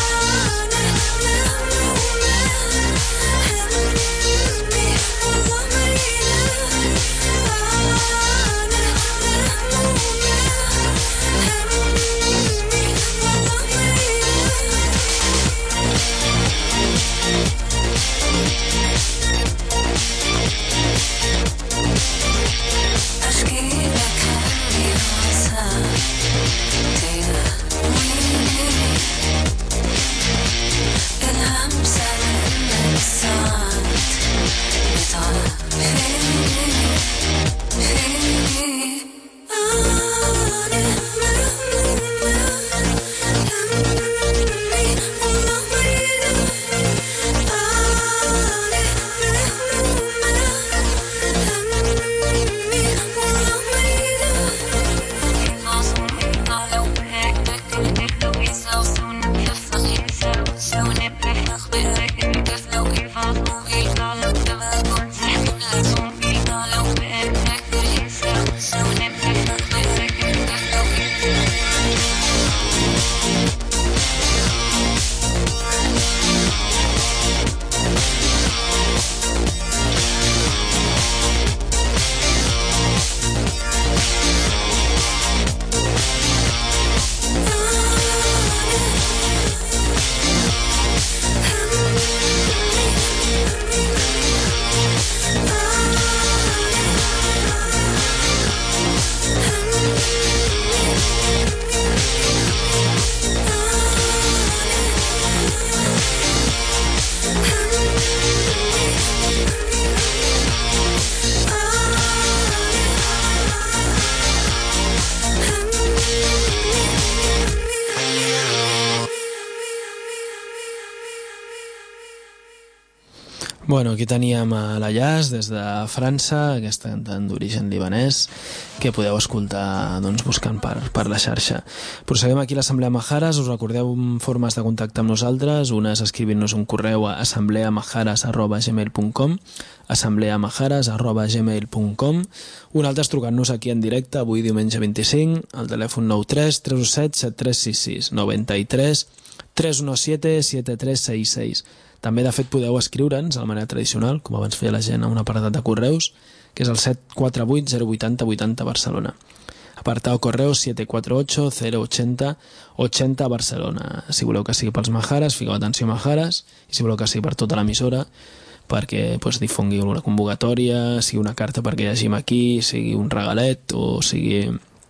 Bueno, aquí teníem a la Jazz des de França, aquesta cantant d'origen libanès, que podeu escoltar doncs, buscant per, per la xarxa. Proseguim aquí a l'Assemblea Majares. Us recordeu formes de contactar amb nosaltres. Una és escrivint-nos un correu a assembleamajares arroba gmail punt com, assembleamajares arroba gmail punt com. Un altre és trucant-nos aquí en directe, avui diumenge vint-i-cinc, al telèfon nou tres tres u set set tres sis sis, nou tres tres u set set tres sis sis. També, de fet, podeu escriure'ns de la manera tradicional, com abans feia la gent, a un apartat de correus, que és el set quatre vuit zero vuit zero vuit zero Barcelona. Apartado correu siete cuatro ocho cero ochenta ochenta Barcelona. Si voleu que sigui pels Majares, fiqueu atenció Majares, i si voleu que sigui per tota l'emissora, perquè pues, difongui una convocatòria, sigui una carta perquè llegim aquí, sigui un regalet, o sigui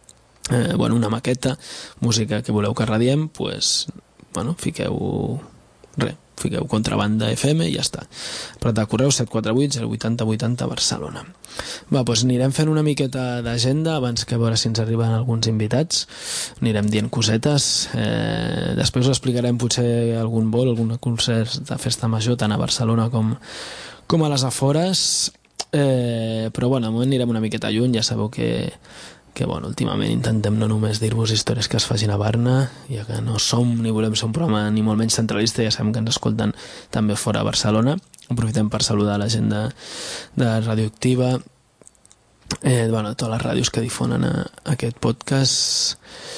eh, bueno, una maqueta, música que voleu que radiem, pues, bueno, fiqueu res, fiqueu Contrabanda F M i ja està. Per de correu set quatre vuit zero vuit zero vuit zero Barcelona. Va, doncs anirem fent una miqueta d'agenda abans que a veure si ens arriben alguns invitats. Anirem dient cosetes. Eh, després us explicarem potser algun vol, algun concert de festa major, tant a Barcelona com, com a les afores. Eh, però bueno, de moment anirem una miqueta lluny. Ja sabeu que que bueno, últimament intentem no només dir-vos històries que es facin a Barna, ja que no som ni volem ser un programa ni molt menys centralista, ja sabem que ens escolten també fora a Barcelona. Aprofitem per saludar la gent de, de Radioactiva, eh, bueno, totes les ràdios que difonen a, a aquest podcast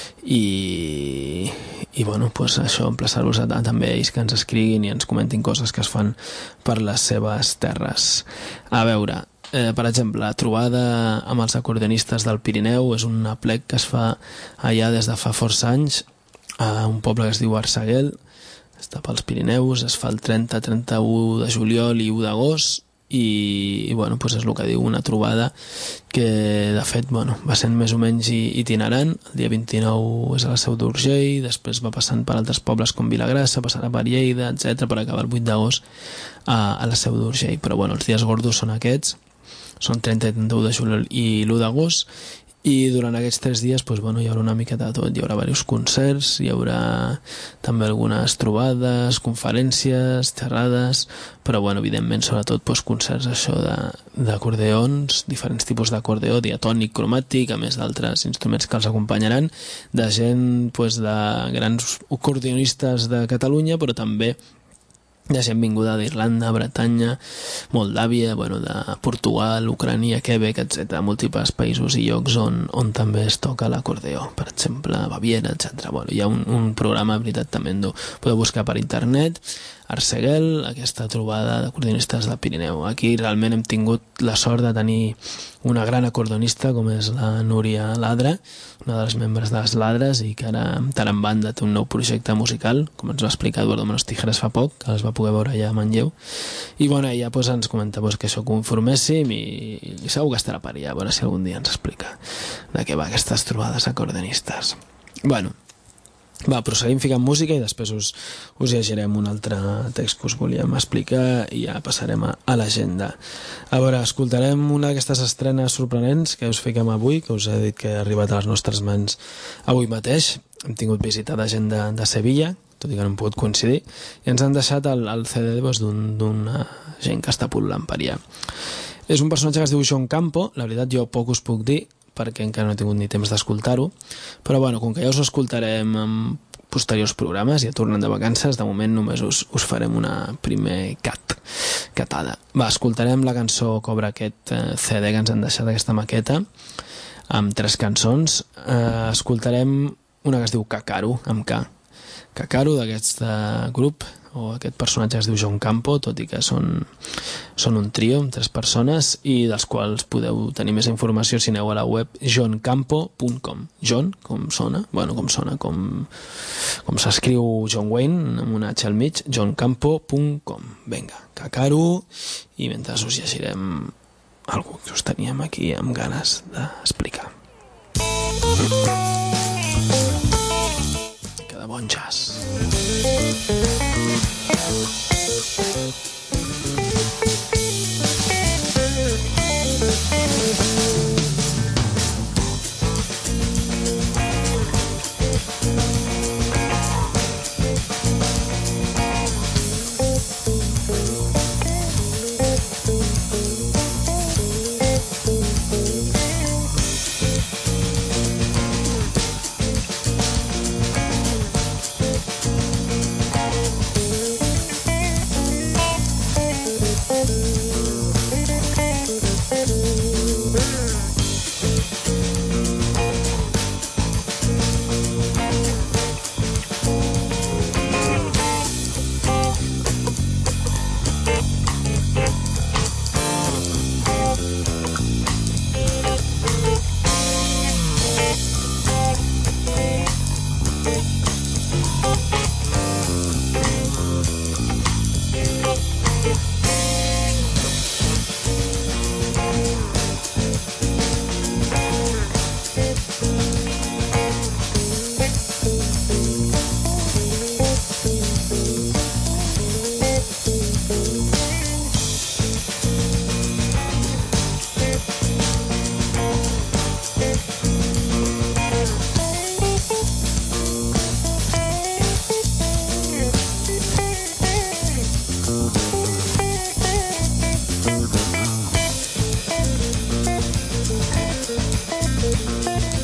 i, i bueno, pues això, emplaçar-vos a, a també ells que ens escriguin i ens comentin coses que es fan per les seves terres. A veure, Eh, per exemple, la trobada amb els acordeonistes del Pirineu és un aplec que es fa allà des de fa força anys a un poble que es diu Arsaguel, està pels Pirineus, es fa el trenta, trenta-u de juliol i u d'agost i, i bueno, pues és el que diu, una trobada que de fet bueno, va sent més o menys itinerant. El dia vint-i-nou és a la Seu d'Urgell, després va passant per altres pobles com Vilagrassa, passarà per Lleida, etcètera, per acabar el vuit d'agost a, a la Seu d'Urgell. Però bueno, els dies gordos són aquests, són trenta i trenta-u de juliol i l'u d'agost, i durant aquests tres dies pues, bueno, hi haurà una miqueta de tot, hi haurà diversos concerts, hi haurà també algunes trobades, conferències, xerrades, però bueno, evidentment sobretot pues, concerts això d'acordeons, diferents tipus d'acordeó, diatònic, cromàtic, a més d'altres instruments que els acompanyaran, de gent pues, de grans acordeonistes de Catalunya, però també de gent vinguda d'Irlanda, Bretanya, Moldàvia, bueno, de Portugal, Ucrània, Quebec, etcètera, múltiples països i llocs on, on també es toca l'acordeó, per exemple, Baviera, etcètera. Bueno, hi ha un, un programa, de veritat, també en podeu buscar per internet, Arsaguel, aquesta trobada d'acordeonistes del Pirineu. Aquí realment hem tingut la sort de tenir una gran acordonista com és la Núria Ladra, una de les membres de les Ladres, i que ara amb Tarambanda té un nou projecte musical, com ens va explicar Eduardo Manos Tijeras fa poc, que les va poder veure allà a Manlleu. I bueno, ella pues, ens comenta pues, que això conforméssim i, i segur que estarà per allà, a veure si algun dia ens explica de què va aquestes trobades acordeonistes. Bueno, va, proseguim ficant música i després us, us llegirem un altre text que us volíem explicar i ja passarem a, a l'agenda. A veure, escoltarem una d'aquestes estrenes sorprenents que us fiquem avui, que us he dit que ha arribat a les nostres mans avui mateix. Hem tingut visita de gent de, de Sevilla, tot i que no hem pogut coincidir, i ens han deixat el, el C D doncs, d'una gent que està pul·lulant per allà. És un personatge que es diu John Campo, la veritat jo poc us puc dir, perquè encara no he tingut ni temps d'escoltar-ho, però bueno, com que ja us escoltarem en posteriors programes, ja tornant de vacances, de moment només us, us farem una primer cat, catada. Va, escoltarem la cançó que obre aquest eh, C D que ens han deixat, aquesta maqueta, amb tres cançons. Eh, escoltarem una que es diu Kakaru, amb K. Kakaru, d'aquest eh, grup, o aquest personatge es diu John Campo, tot i que són, són un trio, tres persones, i dels quals podeu tenir més informació si aneu a la web john campo punt com. John, com sona? Bueno, com sona, com, com s'escriu John Wayne, amb una H al mig, john campo punt com. Vinga, Kakaru, i mentre us llegirem algú que us teníem aquí amb ganes d'explicar. Queda bon jazz.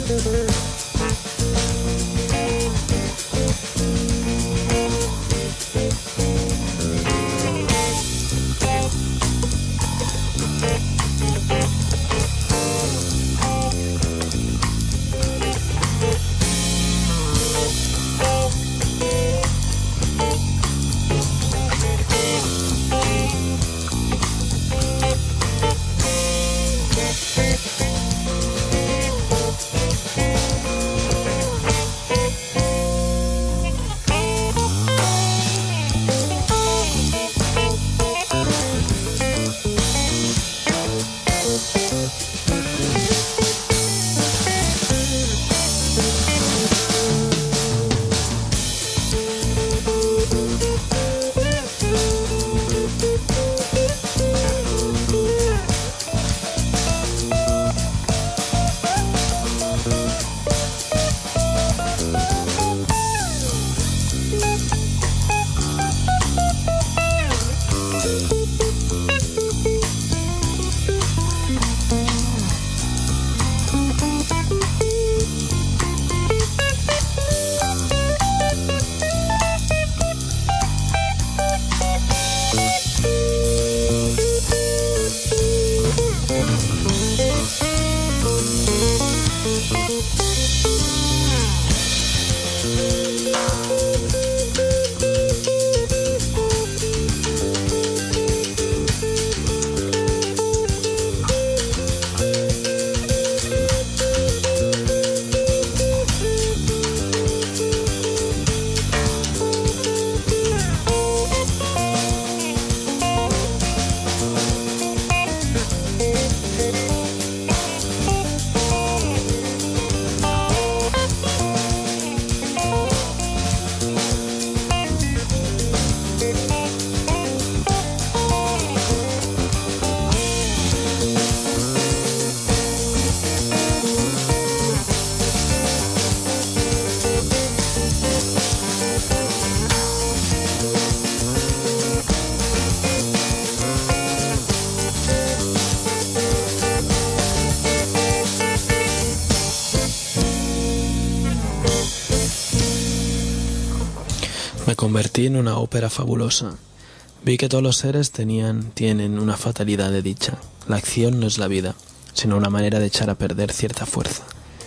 Me convertí en una ópera fabulosa. Vi que todos los seres tenían, tienen una fatalidad de dicha. La acción no es la vida, sino una manera de echar a perder cierta fuerza.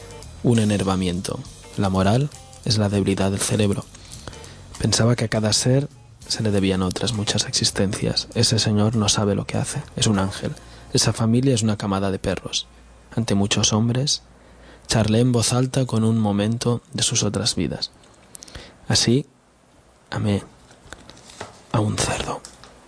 Un enervamiento. La moral es la debilidad del cerebro. Pensaba que a cada ser se le debían otras muchas existencias. Ese señor no sabe lo que hace, es un ángel. Esa familia es una camada de perros. Ante muchos hombres, charlé en voz alta con un momento de sus otras vidas. Así, amé a un cerdo.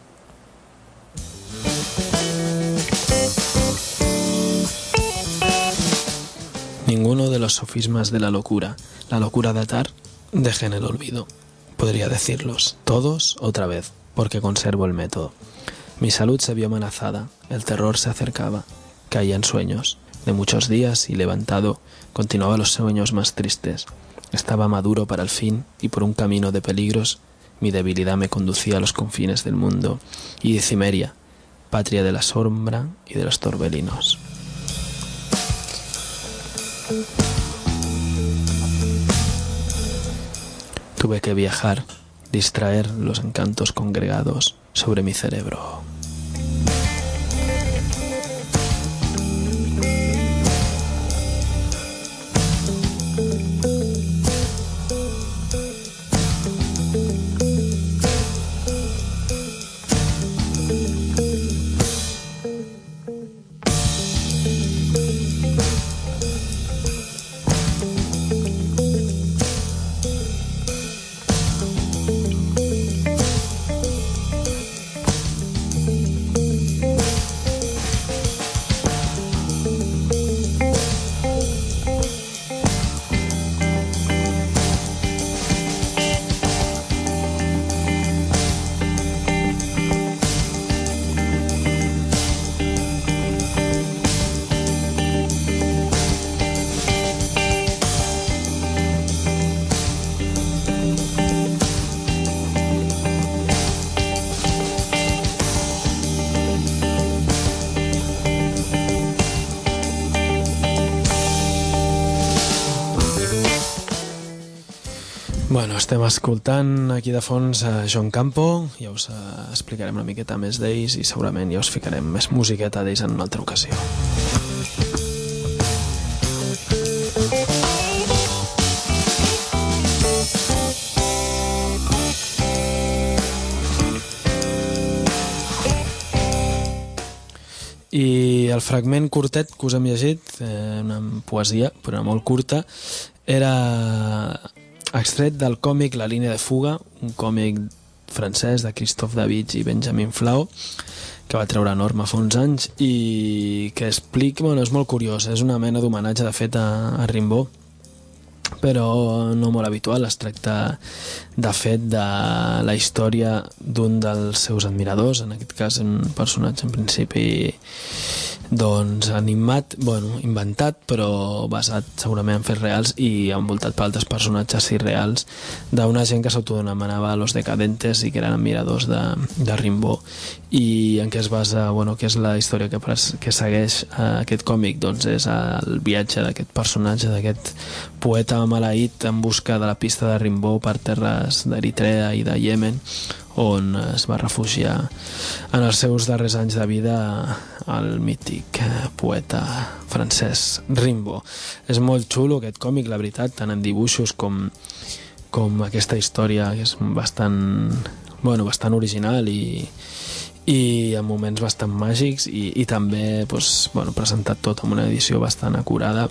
Ninguno de los sofismas de la locura, la locura de atar, deje en el olvido. Podría decirlos todos otra vez, porque conservo el método. Mi salud se vio amenazada, el terror se acercaba, caía en sueños de muchos días y levantado continuaba los sueños más tristes. Estaba maduro para el fin y por un camino de peligros mi debilidad me conducía a los confines del mundo y de Cimeria, patria de la sombra y de los torbellinos. Tuve que viajar, distraer los encantos congregados sobre mi cerebro. Bueno, estem escoltant aquí de fons a John Campo, ja us eh, explicarem una miqueta més d'ells i segurament ja us ficarem més musiqueta d'ells en una altra ocasió. I el fragment curtet que us hem llegit, eh, una poesia, però molt curta, era extret del còmic La línia de fuga, un còmic francès de Christophe David i Benjamin Flau, que va treure Norma fa uns anys i que explica, bueno, és molt curiós, és una mena d'homenatge de fet a, a Rimbaud, però no molt habitual. Es tracta de fet de la història d'un dels seus admiradors, en aquest cas un personatge en principi doncs animat, bueno, inventat, però basat segurament en fets reals i envoltat per altres personatges irreals d'una gent que s'autodenomenava Los Decadentes i que eren admiradors de, de Rimbaud, i en què es basa, bueno, que és la història que, que segueix eh, aquest còmic, doncs és el viatge d'aquest personatge, d'aquest poeta maleït en busca de la pista de Rimbaud per terres d'Eritrea i de Iemen, on es va refugiar en els seus darrers anys de vida el mític poeta francès Rimbaud. És molt xulo aquest còmic, la veritat, tant en dibuixos com, com aquesta història, que és bastant, bueno, bastant original i, i en moments bastant màgics, i, i també doncs, bueno, presentat tot amb una edició bastant acurada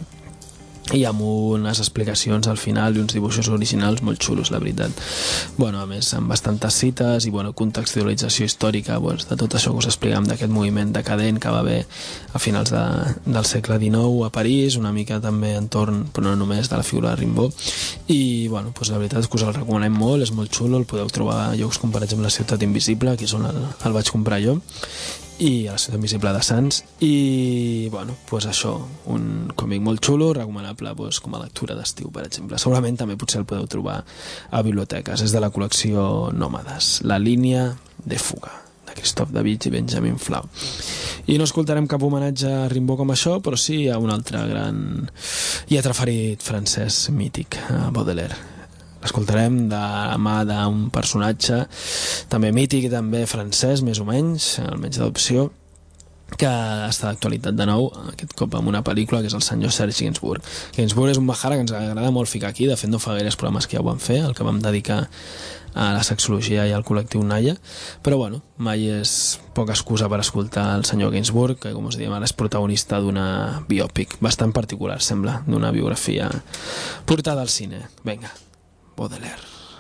i amb unes explicacions al final i uns dibuixos originals molt xulos, la veritat. Bueno, a més, amb bastantes cites i bueno, contextualització històrica doncs, de tot això que us explicàvem d'aquest moviment decadent que va haver a finals de, del segle dinou a París, una mica també entorn, però no només, de la figura de Rimbaud. I bueno, doncs, la veritat és que us el recomanem molt, és molt xulo, el podeu trobar a llocs com per exemple La ciutat invisible, que és on el, el vaig comprar jo, i a La ciutat invisible de Sants, i bueno, pues això, un còmic molt xulo, recomanable pues, com a lectura d'estiu, per exemple. Segurament també potser el podeu trobar a biblioteques. És de la col·lecció Nòmades, La línia de fuga, de Christophe David i Benjamin Flau. I no escoltarem cap homenatge a Rimbaud com això, però sí a un altre gran lletre ferit francès mític, a Baudelaire. L'escoltarem de la mà d'un personatge també mític i també francès, més o menys, almenys d'adopció, que està d'actualitat de nou, aquest cop amb una pel·lícula, que és el senyor Serge Gainsbourg. Gainsbourg és un bajara que ens agrada molt ficar aquí, de fet no fa gaires programes que ja ho vam fer, el que vam dedicar a la sexologia i al col·lectiu Naya, però bueno, mai és poca excusa per escoltar el senyor Gainsbourg, que com us diem ara és protagonista d'una biòpic bastant particular, sembla, d'una biografia portada al cine. Vinga, Baudelaire.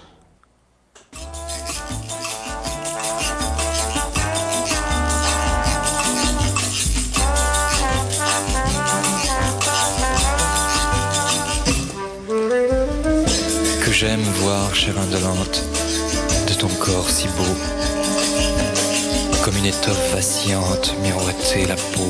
Que j'aime voir, chère indolente, de ton corps si beau, comme une étoffe vacillante miroiter la peau.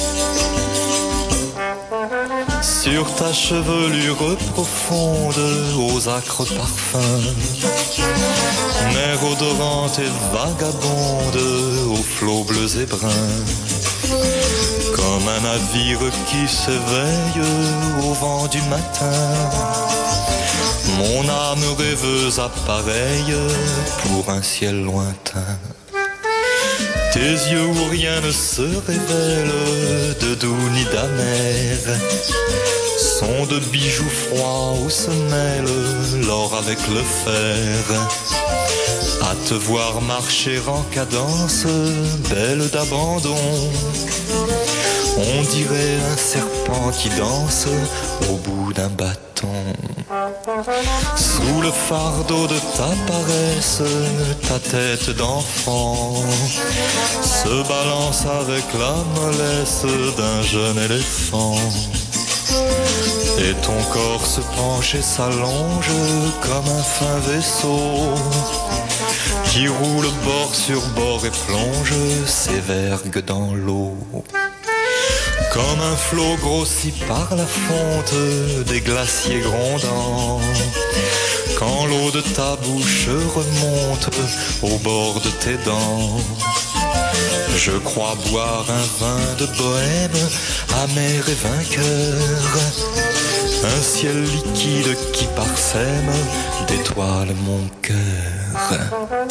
Sur ta chevelure profonde, aux acres parfums, mer odorante et vagabonde, aux flots bleus et bruns, comme un navire qui s'éveille au vent du matin. Mon âme rêveuse appareille pour un ciel lointain. Tes yeux où rien ne se révèle, de doux ni d'amer, sont de bijoux froids où se mêle l'or avec le fer. À te voir marcher en cadence, belle d'abandon, on dirait un serpent qui danse au bout d'un bâton. Sous le fardeau de ta paresse, ta tête d'enfant se balance avec la mollesse d'un jeune éléphant. Et ton corps se penche et s'allonge comme un fin vaisseau qui roule bord sur bord et plonge ses vergues dans l'eau. Comme un flot grossi par la fonte des glaciers grondants, quand l'eau de ta bouche remonte au bord de tes dents. Je crois boire un vin de bohème, amer et vainqueur, un ciel liquide qui parsème d'étoiles mon cœur.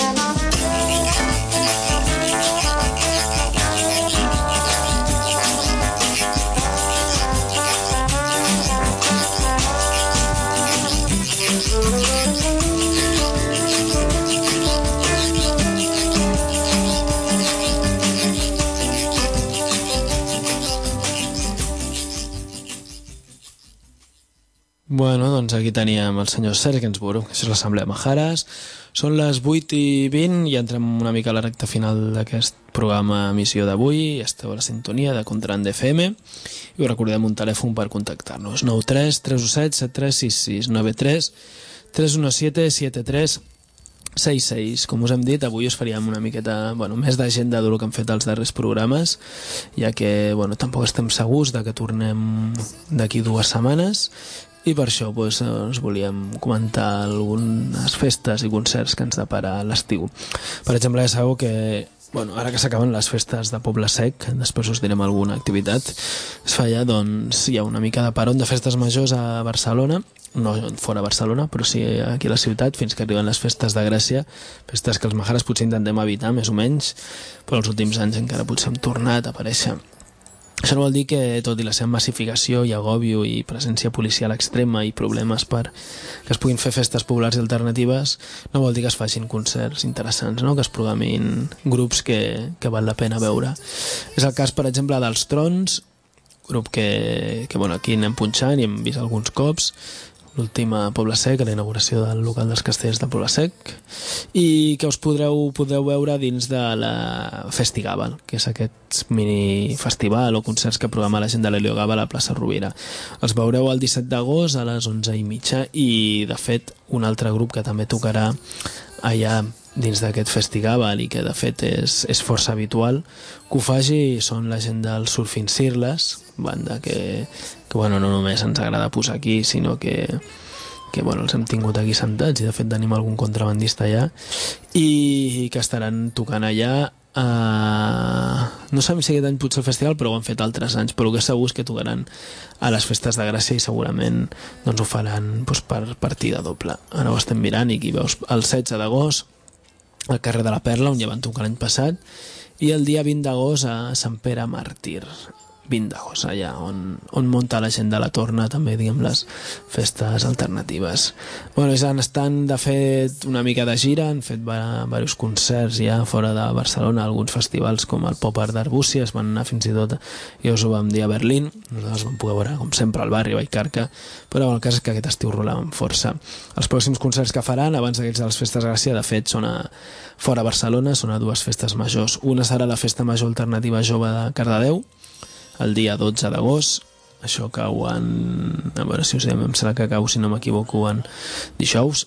Bueno, doncs aquí teníem el senyor Sergi Gainsborough, que és l'Assemblea Majares. Són les vuit i vint i entrem una mica a la recta final d'aquest programa emissió d'avui. Esteu a la sintonia de Contrabanda F M i us recordem un telèfon per contactar-nos: nou tres tres set set tres sis sis nou tres tres u set set tres sis sis. Com us hem dit, avui us faríem una miqueta, bueno, més d'agenda del que han fet els darrers programes, ja que, bueno, tampoc estem segurs de que tornem d'aquí dues setmanes. I per això doncs, us volíem comentar algunes festes i concerts que ens depara l'estiu. Per exemple, ja sabeu que, bueno, ara que s'acaben les festes de Poble Sec, després us direm alguna activitat, es feia, doncs, hi ha una mica de peron de festes majors a Barcelona, no fora Barcelona, però sí aquí a la ciutat, fins que arriben les festes de Gràcia, festes que els majares potser intentem evitar, més o menys, però els últims anys encara potser hem tornat a aparèixer. Això no vol dir que, tot i la seva massificació i agòbio i presència policial extrema i problemes per que es puguin fer festes populars i alternatives, no vol dir que es facin concerts interessants, no? Que es programin grups que, que val la pena veure. És el cas, per exemple, dels Trons, grup que, que bueno, aquí anem punxant i hem vist alguns cops, l'última Poble Sec, a la inauguració del local dels Castells de Poble Sec, i que us podreu, podreu veure dins de la Festigàbal, que és aquest mini festival o concerts que programa la gent de l'Heliogàbal a la plaça Rovira. Els veureu el disset d'agost a les onze i mitja i, de fet, un altre grup que també tocarà allà dins d'aquest Festigàbal i que, de fet, és, és força habitual que ho faci són la gent del Surfing Sirles, banda que, que bueno, no només ens agrada posar aquí, sinó que, que bueno, els hem tingut aquí sentats i de fet tenim algun contrabandista allà i que estaran tocant allà a... no sabem si aquest any potser el festival, però ho han fet altres anys, però el que és segur és que tocaran a les festes de Gràcia i segurament doncs, ho faran doncs, per partida doble. Ara ho estem mirant i aquí veus el setze d'agost al carrer de la Perla, on ja van tocar l'any passat, i el dia vint d'agost a Sant Pere Màrtir, vint d'agost, allà on, on munta la gent de la Torna també, diguem, les festes alternatives. Bueno, ells estan, de fet, una mica de gira, han fet diversos concerts ja fora de Barcelona, alguns festivals com el Pop Art d'Arbúcies, es van anar fins i tot, ja us ho vam dir, a Berlín, nosaltres vam poder veure, com sempre, al barri, a Vallcarca, però el cas és que aquest estiu rolaven força. Els pròxims concerts que faran, abans d'aquells de les festes de Gràcia, de fet, són a fora Barcelona, són a dues festes majors. Una serà la Festa Major Alternativa Jove de Cardedeu, el dia dotze d'agost, això cau en... a veure si us diem, em serà que cau, si no m'equivoco, en dijous,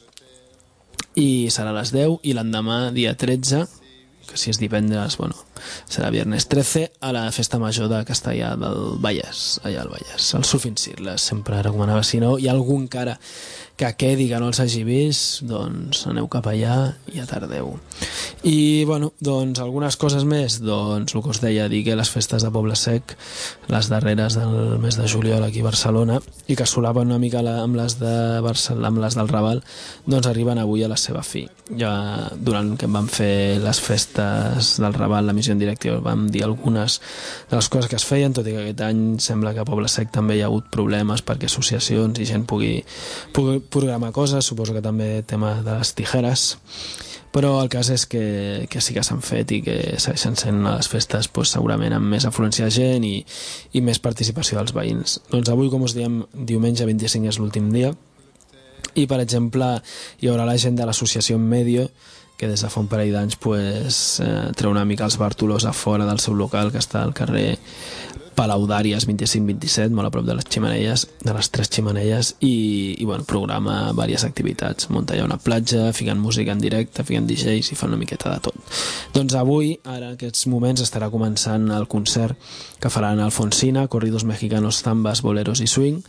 i serà a les deu, i l'endemà, dia tretze, que si és divendres, bueno, serà viernes tretze, a la Festa Major de Castellà del Vallès, allà al Vallès, el Surfing Sirles, sempre recomanava, si no hi ha algun cara que quedi que no els hagi vist, doncs aneu cap allà i a tardeu. I, bueno, doncs algunes coses més, doncs el que us deia, dir que les festes de Poble Sec, les darreres del mes de juliol aquí a Barcelona, i que solaven una mica la, amb, les de Barcelona, amb les del Raval, doncs arriben avui a la seva fi. Ja durant que vam fer les festes del Raval, l'emissió en directe, vam dir algunes de les coses que es feien, tot i que aquest any sembla que a Poble Sec també hi ha hagut problemes perquè associacions i gent pugui, pugui programar coses, suposo que també tema de les tijeres, però el cas és que, que sí que s'han fet i que segueixen sent a les festes doncs, segurament amb més afluència de gent i, i més participació dels veïns. Doncs avui, com us diem, diumenge vint-i-cinc és l'últim dia i, per exemple, hi haurà la gent de l'associació Medio que des de fa un parell d'anys pues, eh, treu una mica els bàrtolos a fora del seu local, que està al carrer Palau d'Àries vint-i-cinc vint-i-set, molt a prop de les Ximeneies, de les tres Ximeneies, i, i bueno, programa diverses activitats. Munta allà una platja, fiquen música en directe, fiquen D Js i fan una miqueta de tot. Doncs avui, ara en aquests moments, estarà començant el concert que faran Alfonsina, Corridos Mexicanos, Zambas, Boleros i Swing,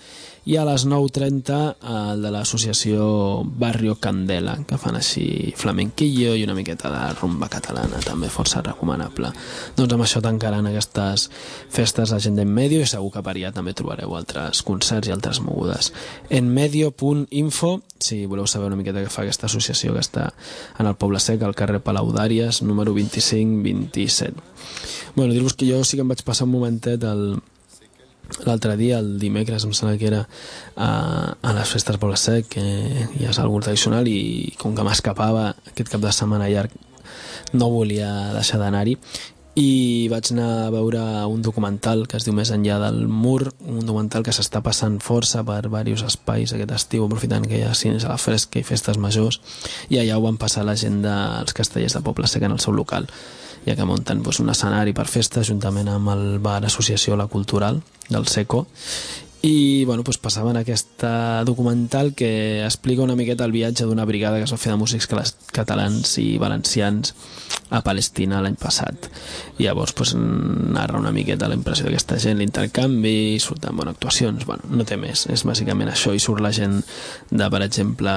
i a les nou trenta el de l'associació Barrio Candela, que fan així flamenquillo i una miqueta de rumba catalana, també força recomanable. Doncs amb això tancaran aquestes festes a Agenda en Medio, i segur que per allà també trobareu altres concerts i altres mogudes. enmedio punt info, si voleu saber una miqueta què fa aquesta associació, que està en el Poble Sec, al carrer Palaudàries, número vint-i-cinc vint-i-set. Bueno, dir-vos que jo sí que em vaig passar un momentet el l'altre dia, el dimecres, em sembla que era a, a les festes Poble Sec, que ja és algú tradicional, i com que m'escapava aquest cap de setmana llarg no volia deixar d'anar-hi, i vaig anar a veure un documental que es diu Més enllà del mur, un documental que s'està passant força per diversos espais aquest estiu, aprofitant que hi ha cines a la fresca i festes majors, i allà ho van passar la gent dels castellers de Poble Sec en el seu local, ja que munten doncs, un escenari per festes juntament amb el bar Associació La Cultural del Seco, i bueno, doncs passaven aquest documental que explica una miqueta el viatge d'una brigada que es va fer de músics catalans i valencians a Palestina l'any passat. I llavors doncs, narra una miqueta la impressió d'aquesta gent, l'intercanvi, surten bueno, actuacions, bueno, no té més, és bàsicament això, i surt la gent de, per exemple,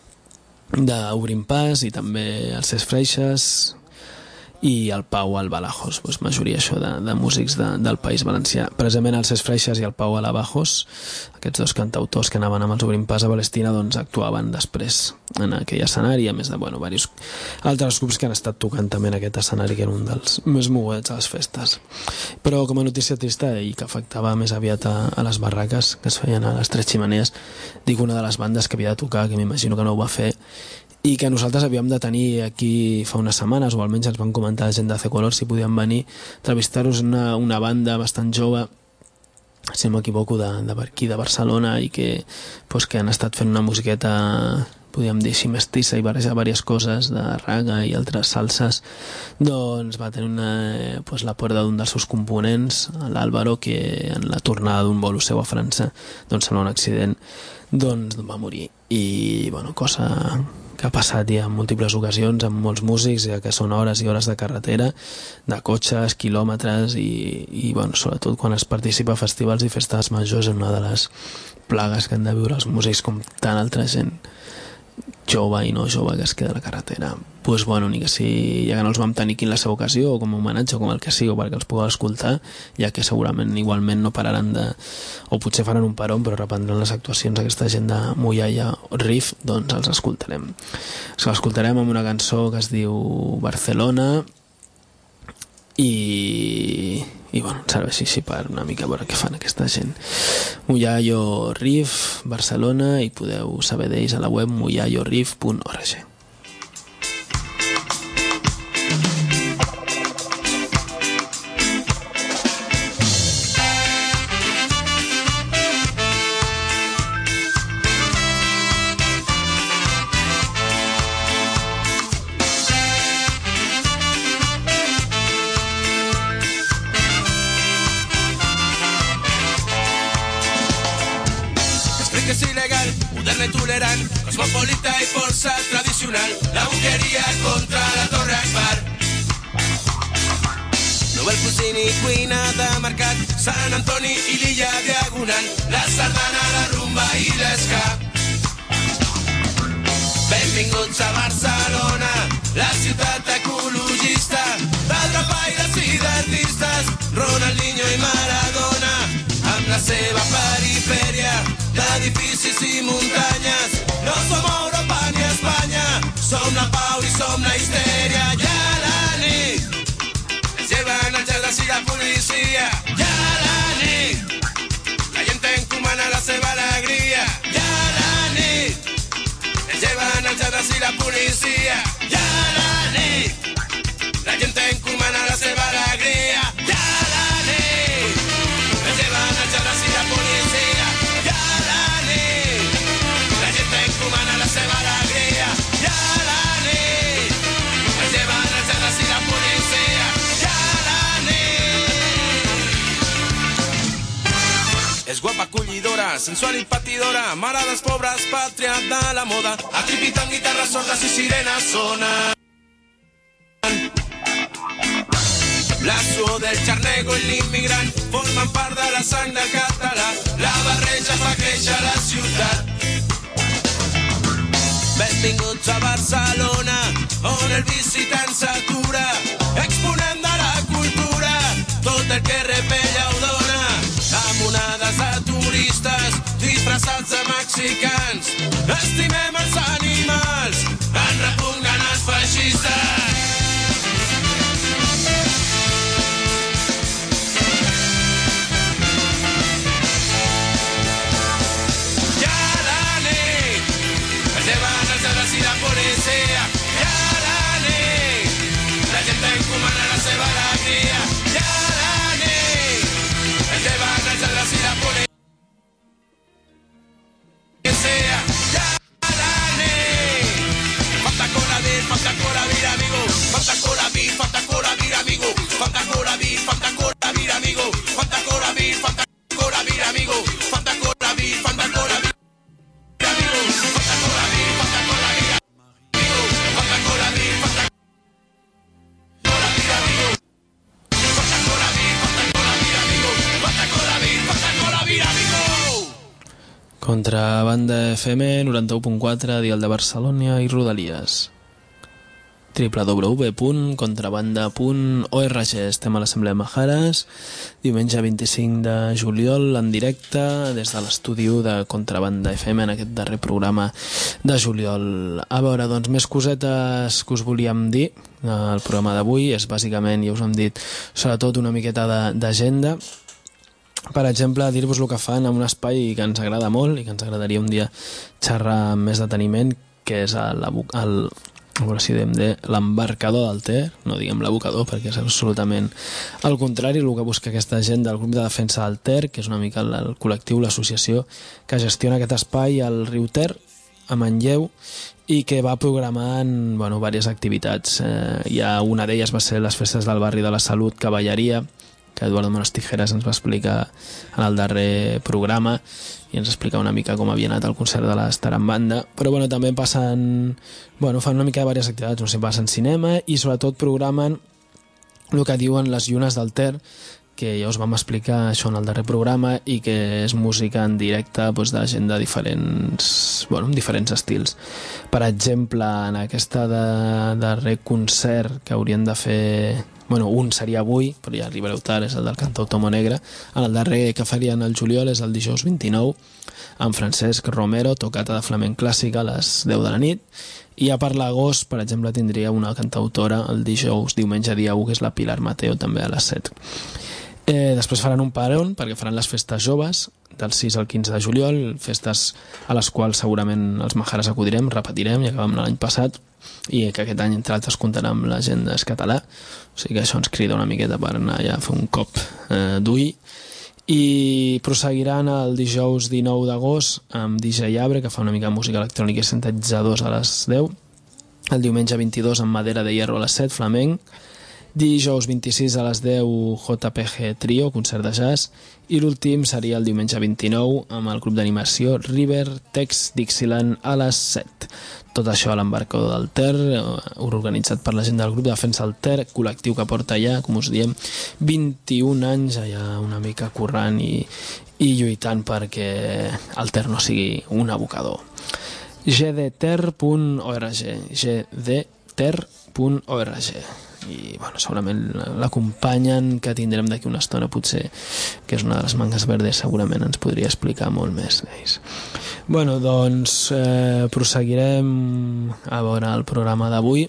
d'Obrim Pas, i també els Ses Freixes, i el Pau Albalajos, doncs majoria això de, de músics de, del País Valencià. Precisament els Ses Freixes i el Pau Albalajos, aquests dos cantautors que anaven amb els Obrim Pas a Palestina, doncs actuaven després en aquell escenari, a més de bueno, diversos altres grups que han estat tocant també en aquest escenari, que era un dels més moguts a les festes. Però com a notícia trista, i que afectava més aviat a, a les barraques que es feien a les Tres Xemeneies, dic una de les bandes que havia de tocar, que m'imagino que no ho va fer, i que nosaltres havíem de tenir aquí fa unes setmanes, o almenys ens van comentar la gent de C Color si podíem venir, entrevistar-nos una, una banda bastant jove, si no m'equivoco, de, de aquí de Barcelona, i que, pues, que han estat fent una musiqueta, podríem dir així, mestissa, i barrejar diverses coses de raga i altres salses. Doncs va tenir una, pues, la porta d'un dels seus components, l'Àlvaro, que en la tornada d'un vol seu a França, doncs sembla un accident, doncs va morir. I bueno, cosa que ha passat ja en múltiples ocasions amb molts músics, ja que són hores i hores de carretera, de cotxes, quilòmetres, i, i bueno, sobretot quan es participa a festivals i festes majors, és una de les plagues que han de viure els músics, com tant altra gent jove i no jove que es queda a la carretera. Pues bueno, ni que si ja que no els vam tenir aquí en la seva ocasió, o com a homenatge, o com el que sigui, o perquè els pugueu escoltar, ja que segurament igualment no pararan de, o potser faran un parón, però reprendran les actuacions aquesta gent de Muyaya Riff, doncs els escoltarem. Els escoltarem amb una cançó que es diu Barcelona, i, i bueno, serveix així per una mica veure què fan aquesta gent. Muyayo Riff, Barcelona, i podeu saber d'ells a la web muyayo riff punt org. Cosmopolita y força tradicional, la boqueria contra la Torre Akbar. Nobel cuisine i cuina de mercat, Sant Antoni i l'illa Diagonal, la sardana, la rumba i l'esca. Benvinguts a Barcelona, la ciutat ecologista, d'atrapaires i d'artistes, Ronaldinho i Maradona, amb la seva perifèria d'edificis i muntanyes. No som Europa ni Espanya, som la pau i som la histèria. Ja la nit ens llevan els lladres i la policia. Ja la nit la gent encomana la seva alegria. Ja la nit ens llevan els lladres i la policia. Ja la nit la gent encomana la seva alegria. Ja la nit ens llevan els lladres i la policia. Ja la nit la gent encomana la seva alegria. Ja la nit ens llevan els lladres i la policia. Ja la nit és guapa, acollidora, sensual i patidora, mare dels pobres, pàtria de la moda. Aquí pitant guitarres sordes i sirenes sonen. La suor del xarnego i l'immigrant formen part de la sang del català. La barreja fa créixer la ciutat. Benvinguts a Barcelona, on el visitant s'atura, exponent de la cultura, tot el que repella ho dona. Amb onades de turistes disfressats de mexicans, estimem els animals, en repugnen els feixistes. Ja la nit, els llevan els arbres i la policía. Ja la nit, la gent encomana la seva alegria. Ja la nit, els llevan els arbres i la policía. Contrabanda F M noranta-u punt quatre, dial de Barcelona i Rodalies. w w w punt contrabanda punt org. Estem a l'Assemblea Majares, diumenge vint-i-cinc de juliol, en directe des de l'estudi de Contrabanda F M en aquest darrer programa de juliol. A veure, doncs, més cosetes que us volíem dir. El programa d'avui és bàsicament, ja us hem dit, sobretot una miqueta d'agenda. Per exemple, dir-vos el que fan en un espai que ens agrada molt i que ens agradaria un dia xerrar amb més deteniment, que és el, el, a veure si diem de l'embarcador del Ter, no diguem l'abocador perquè és absolutament el contrari, el que busca aquesta gent del grup de defensa del Ter, que és una mica el, el col·lectiu, l'associació que gestiona aquest espai al riu Ter, a Manlleu, i que va programant, bueno, diverses activitats. Eh, hi ha una d'elles va ser les festes del barri de la Salut Cavalleria, que Eduardo Mones Tijeras ens va explicar en el darrer programa i ens explica una mica com havia anat el concert de l'Estar en Banda, però bueno, també passen, bueno, fan una mica de diverses activitats, no sé, passen cinema i sobretot programen el que diuen les llunes del Ter, que ja us vam explicar això en el darrer programa i que és música en directe, doncs, de gent de diferents, bueno, diferents estils. Per exemple, en aquesta de, darrer concert que haurien de fer, bueno, un seria avui, però ja arribareu tard, és el del cantautor Monegre. En el darrer que farien el juliol és el dijous vint-i-nou, amb Francesc Romero, tocata de flamenc clàssic a les deu de la nit, i ja per l'agost, per exemple, tindria una cantautora el dijous, diumenge dia u, que és la Pilar Mateo, també a les set. Eh, després faran un paron perquè faran les festes joves del sis al quinze de juliol, festes a les quals segurament els Majares acudirem, repetirem, ja que vam l'any passat, i que aquest any, entre altres, comptarà amb la gent d'Es Català, o sigui que això ens crida una miqueta per anar ja a fer un cop eh, d'ull. I prosseguiran el dijous dinou d'agost amb D J Abre, que fa una mica de música electrònica i sintetitzadors a les deu, el diumenge vint-i-dos amb Madera de Hierro a les set, flamenc, dijous vint-i-sis a les deu J P G Trio, concert de jazz, i l'últim seria el diumenge vint-i-nou amb el grup d'animació River Tex Dixieland a les set. Tot això a l'embarcador del Ter, organitzat per la gent del grup de defensa del Ter, col·lectiu que porta ja, com us diem, vint-i-un anys allà una mica currant i, i lluitant perquè el Ter no sigui un abocador. g d ter punt org g d ter punt org. I bueno, segurament l'acompanyen, que tindrem d'aquí una estona, potser, que és una de les mangas verdes, segurament ens podria explicar molt més d'ells. Bueno, doncs eh, proseguirem a veure el programa d'avui.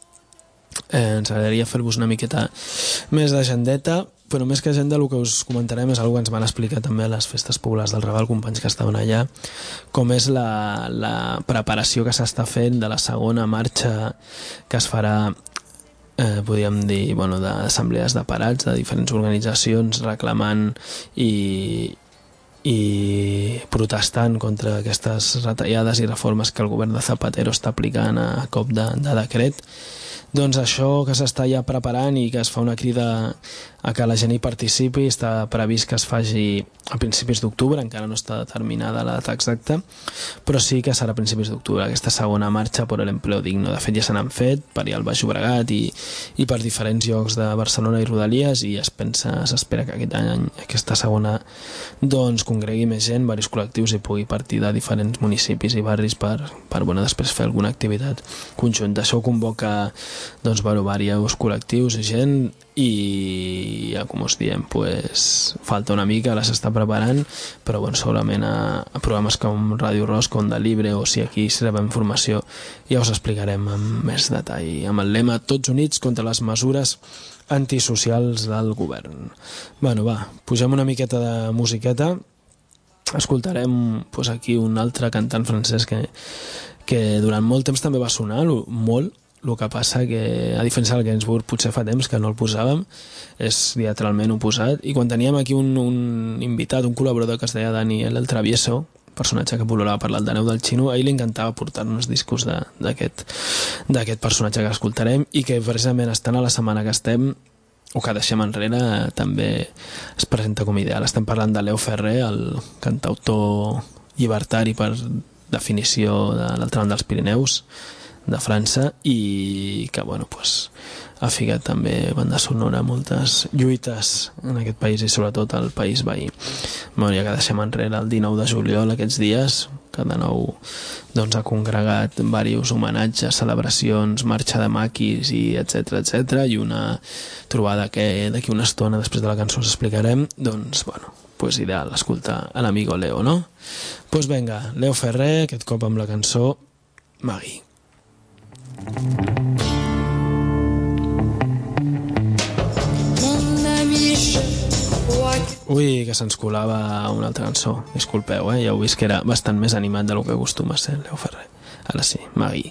Eh, ens agradaria fer-vos una miqueta més d'agendeta, però més que agenda el que us comentarem és una que ens van explicar també a les festes populars del Raval, companys que estaven allà, com és la, la preparació que s'està fent de la segona marxa que es farà, eh, podríem dir, bueno, d'assemblees de parats de diferents organitzacions reclamant i, i protestant contra aquestes retallades i reformes que el govern de Zapatero està aplicant a cop de, de decret Doncs això que s'està ja preparant i que es fa una crida a que la gent hi participi, està previst que es faci a principis d'octubre, encara no està determinada la data exacta, però sí que serà a principis d'octubre, aquesta segona marxa per l'empleo digno. De fet ja se n'han fet per allà al Baix Llobregat i, i per diferents llocs de Barcelona i Rodalies, i es pensa, s'espera que aquest any, aquesta segona, doncs congregui més gent, diversos col·lectius, i pugui partir de diferents municipis i barris per, per bueno, després fer alguna activitat conjunta. Això convoca doncs, bueno, diversos col·lectius i gent, i ja com us diem, pues, falta una mica, la s'està preparant, però bueno, segurament a, a programes com Ràdio Ros, com de Libre, o si aquí si rebem informació ja us explicarem amb més detall, amb el lema Tots units contra les mesures antisocials del govern. Bueno, va, pugem una miqueta de musiqueta, escoltarem pues, aquí un altre cantant francès que, que durant molt temps també va sonar, molt. El que passa que, a diferència del Gainsbourg, potser fa temps que no el posàvem, és diametralment oposat, i quan teníem aquí un, un invitat, un col·laborador que es deia Daniel El Travieso, personatge que pololava per l'Aldaneu del Xino, a ell li encantava portar-nos discos d'aquest d'aquest personatge que escoltarem, i que precisament estant a la setmana que estem, o que deixem enrere, també es presenta com ideal. Estem parlant de Leo Ferrer, el cantautor llibertari per definició de l'altre banda dels Pirineus, de França, i que bueno, pues, ha ficat també banda sonora moltes lluites en aquest país i sobretot al país veí. Bueno, ja que deixem enrere el dinou de juliol, aquests dies, que de nou doncs, ha congregat diversos homenatges, celebracions, marxa de maquis i etcètera etcètera, i una trobada que d'aquí una estona després de la cançó us explicarem, doncs bueno, pues ideal escoltar a l'amigo Leo, no? Doncs pues venga, Leo Ferrer, aquest cop amb la cançó Magui. Ui, que se'ns colava una altra cançó. Disculpeu, eh? Ja heu vist que era bastant més animat del que acostuma a ser Leo Ferrer. Ara sí, Magui.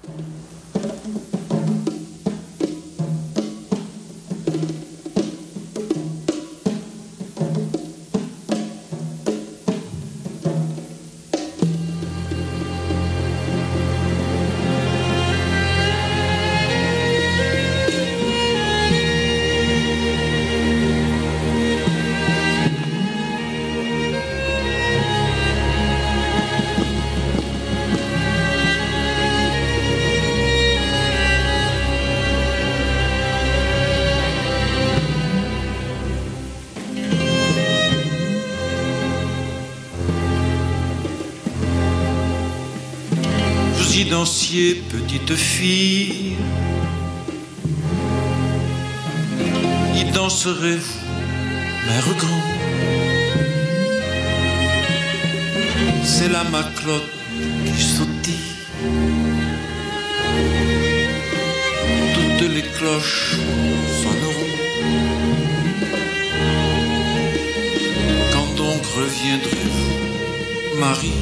Dansiez, petite fille, y danserez-vous, mère grand. C'est la maclotte qui sautille, toutes les cloches sonneront. Quand donc reviendrez-vous, Marie?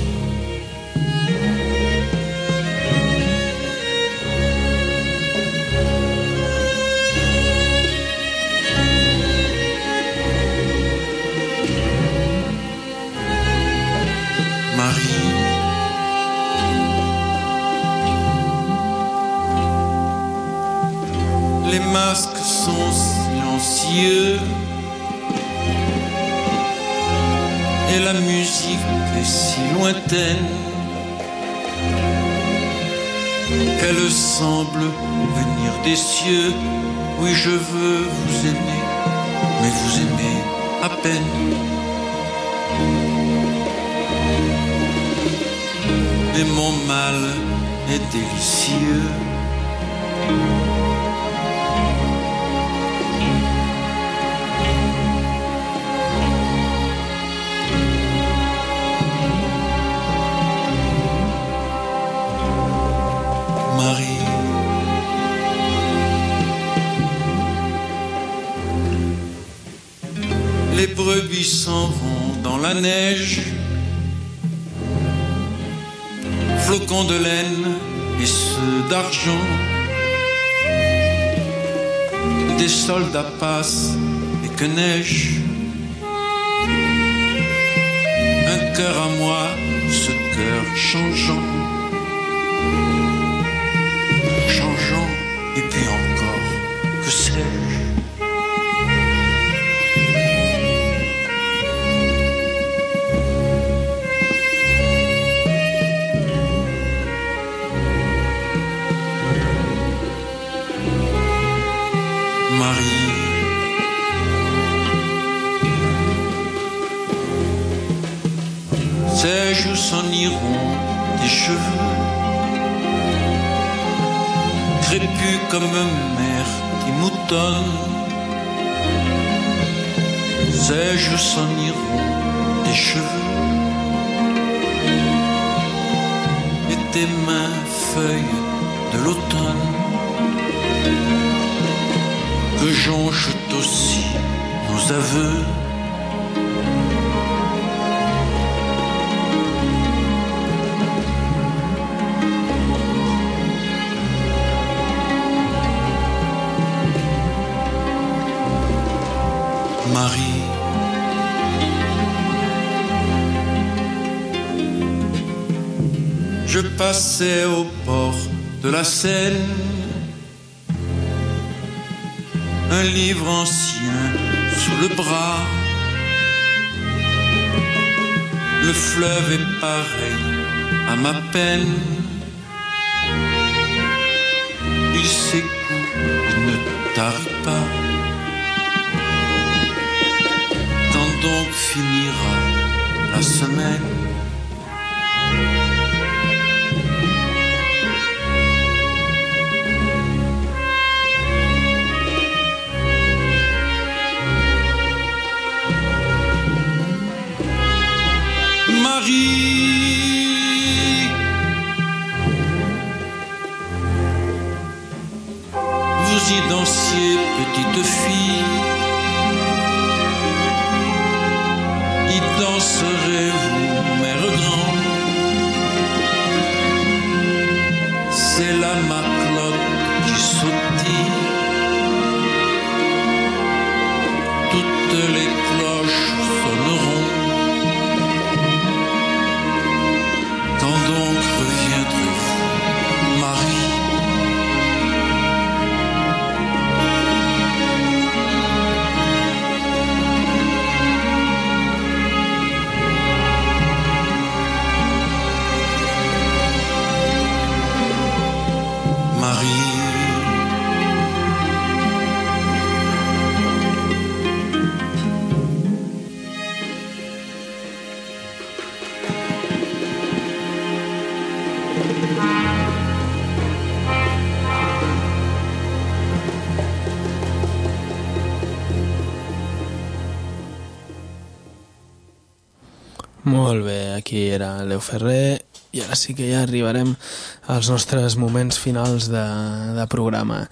Les masques sont silencieux et la musique est si lointaine qu'elle semble venir des cieux. Oui, je veux vous aimer, mais vous aimez à peine. Mais mon mal est délicieux. Marie, les brebis s'en vont dans la neige, flocons de laine et ceux d'argent, des soldats passent et que neige, un cœur à moi, ce cœur changeant, changeant et puis en sais-je. Marie, ses joues s'en iront des cheveux, crépus comme mer qui moutonne. Ses joues s'en iront des cheveux, et tes mains feuilles de l'automne que jonchent aussi nos aveux. Marie, je passais au bord de la Seine, un livre ancien sous le bras. Le fleuve est pareil à ma peine, il s'écoule, il ne tarit pas. Quand donc finira la semaine? Marie, vous y dansiez, petite fille, y danserez-vous, mère grande? C'est la Maclotte qui sautille, toutes les cloches sonneront. Quand donc reviendrez-vous, Marie? Marie, Molt bé, aquí era Leo Ferrer i ara sí que ja arribarem als nostres moments finals de, de programa.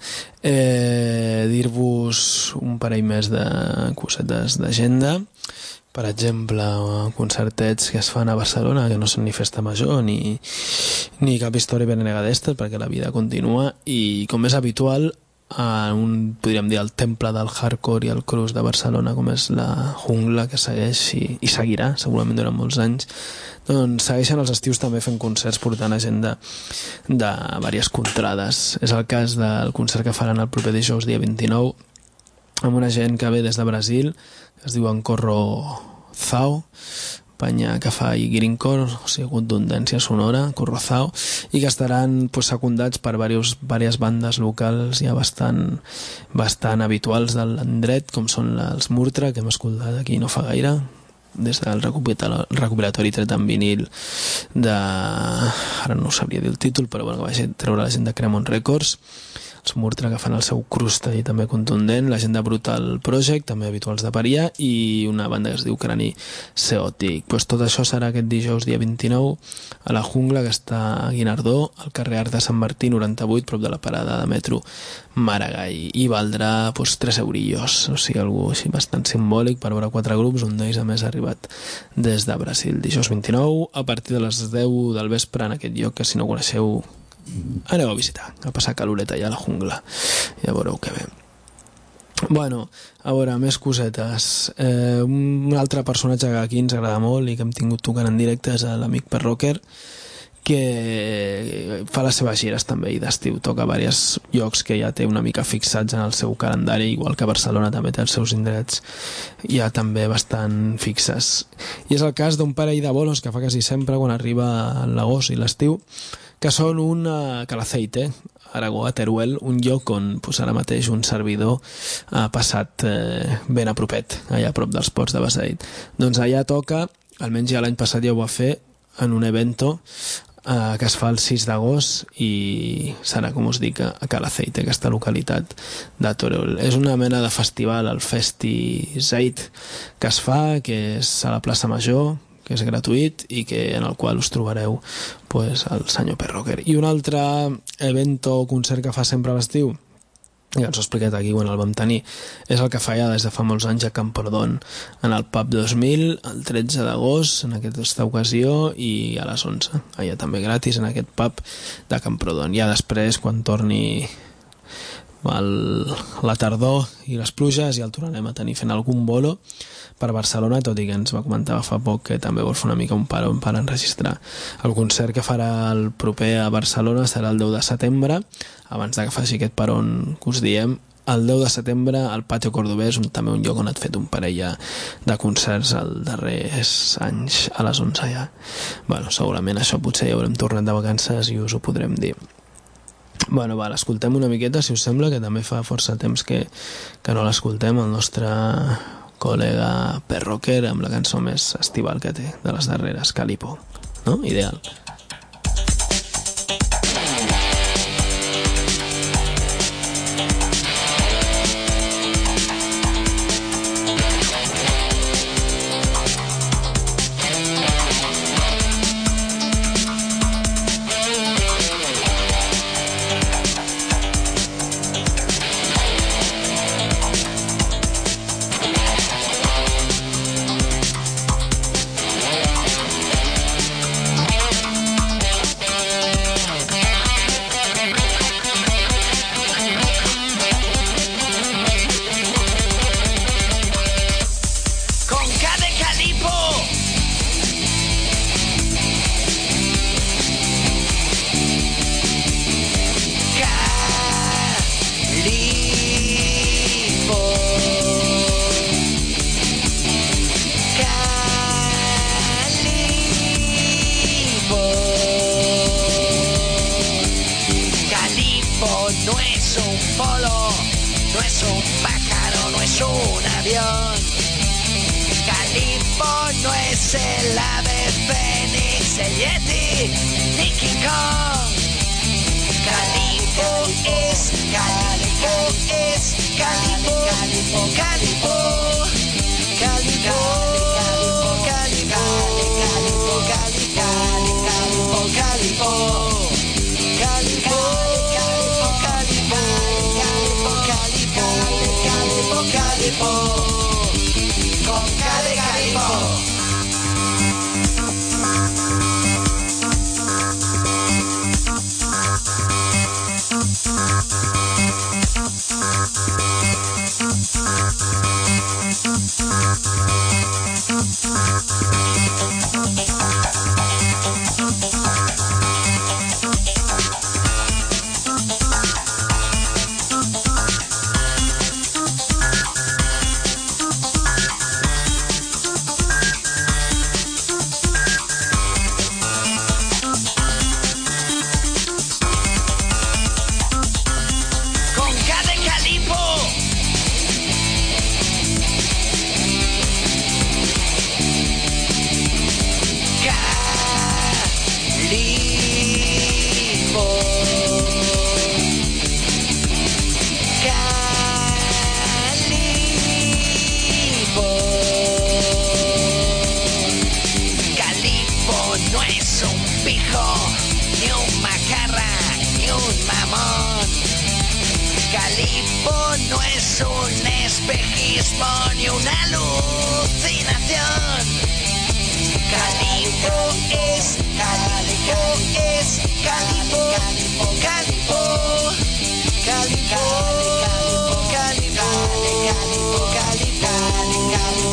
Eh, dir-vos un parell més de cosetes d'agenda. Per exemple, concertets que es fan a Barcelona, que no són ni festa major ni, ni cap història benega d'estes, perquè la vida continua, i com és habitual, a un, podríem dir, el temple del hardcore i el crust de Barcelona, com és la Jungla, que segueix i, i seguirà segurament durant molts anys, doncs segueixen els estius també fent concerts, portant agenda de diverses contrades. És el cas del concert que faran el proper dijous dia vint-i-nou amb una gent que ve des de Brasil, que es diuen Corrozao, penya que fa i greencore, o sigui, contundència sonora, Corrozao, i que estaran pues, secundats per diverses, diverses bandes locals ja bastant, bastant habituals de l'endret, com són els Murtra, que hem escoltat aquí no fa gaire, des del recopilatori tret en vinil de... ara no sabria dir el títol, però bueno, que vaig treure la gent de Cremon Records, els Murtra, que fan el seu crust i també contundent, la gent de Brutal Project, també habituals de Paria, i una banda que es diu Crani Seòtic. Pues tot això serà aquest dijous dia vint-i-nou a la Jungla, que està a Guinardó, al carrer Arc de Sant Martí noranta-vuit, prop de la parada de metro Maragall, i valdrà pues, tres eurillos, o sigui, algú així bastant simbòlic per veure quatre grups, un d'ells a més ha arribat des de Brasil. Dijous vint-i-nou a partir de les deu del vespre en aquest lloc, que si no coneixeu aneu a visitar, a passar caloreta allà a la Jungla, ja veureu que bé. Bueno, a veure, més cosetes. Eh, un altre personatge que aquí ens agrada molt i que hem tingut tocant en directe és l'amic Per Rocker, que fa les seves gires també i d'estiu toca a diversos llocs que ja té una mica fixats en el seu calendari, igual que Barcelona també té els seus indrets ja també bastant fixes. I és el cas d'un parell de bolos que fa quasi sempre quan arriba l'agost i l'estiu, que són un uh, Calaceite, Aragó, a Teruel, un lloc on pues, ara mateix un servidor ha passat eh, ben a propet, allà a prop dels ports de Beseit. Doncs allà toca, almenys ja l'any passat ja ho va fer, en un evento eh, que es fa el sis d'agost i serà, com us dic, a Calaceite, aquesta localitat de Teruel. És una mena de festival, el Festi Zeit, que es fa, que és a la plaça Major, que és gratuït i que en el qual us trobareu pues, el senyor Perroquer. I un altre evento o concert que fa sempre a l'estiu, ja ens ho he explicat aquí quan el vam tenir, és el que fa ja des de fa molts anys a Camprodon, en el Pub dos mil, el tretze d'agost, en aquesta ocasió, i a les onze. Allà també gratis, en aquest pub de Camprodon. Ja després, quan torni el, la tardor i les pluges, ja el tornarem a tenir fent algun bolo per Barcelona, tot i que ens va comentar fa poc que també vol fer una mica un paro per enregistrar. El concert que farà el proper a Barcelona serà el deu de setembre, abans de que faci aquest paron que us diem, el deu de setembre al Patio Cordobès, un, també un lloc on et fet un parell de concerts els darrers anys a les onze ja. Bueno, segurament això potser ja haurem tornat de vacances i us ho podrem dir. Bueno, va, l'escoltem una miqueta, si us sembla, que també fa força temps que, que no l'escoltem, el nostre col·lega Perroquer, amb la cançó més estival que té de les darreres, Calipo, no? Ideal.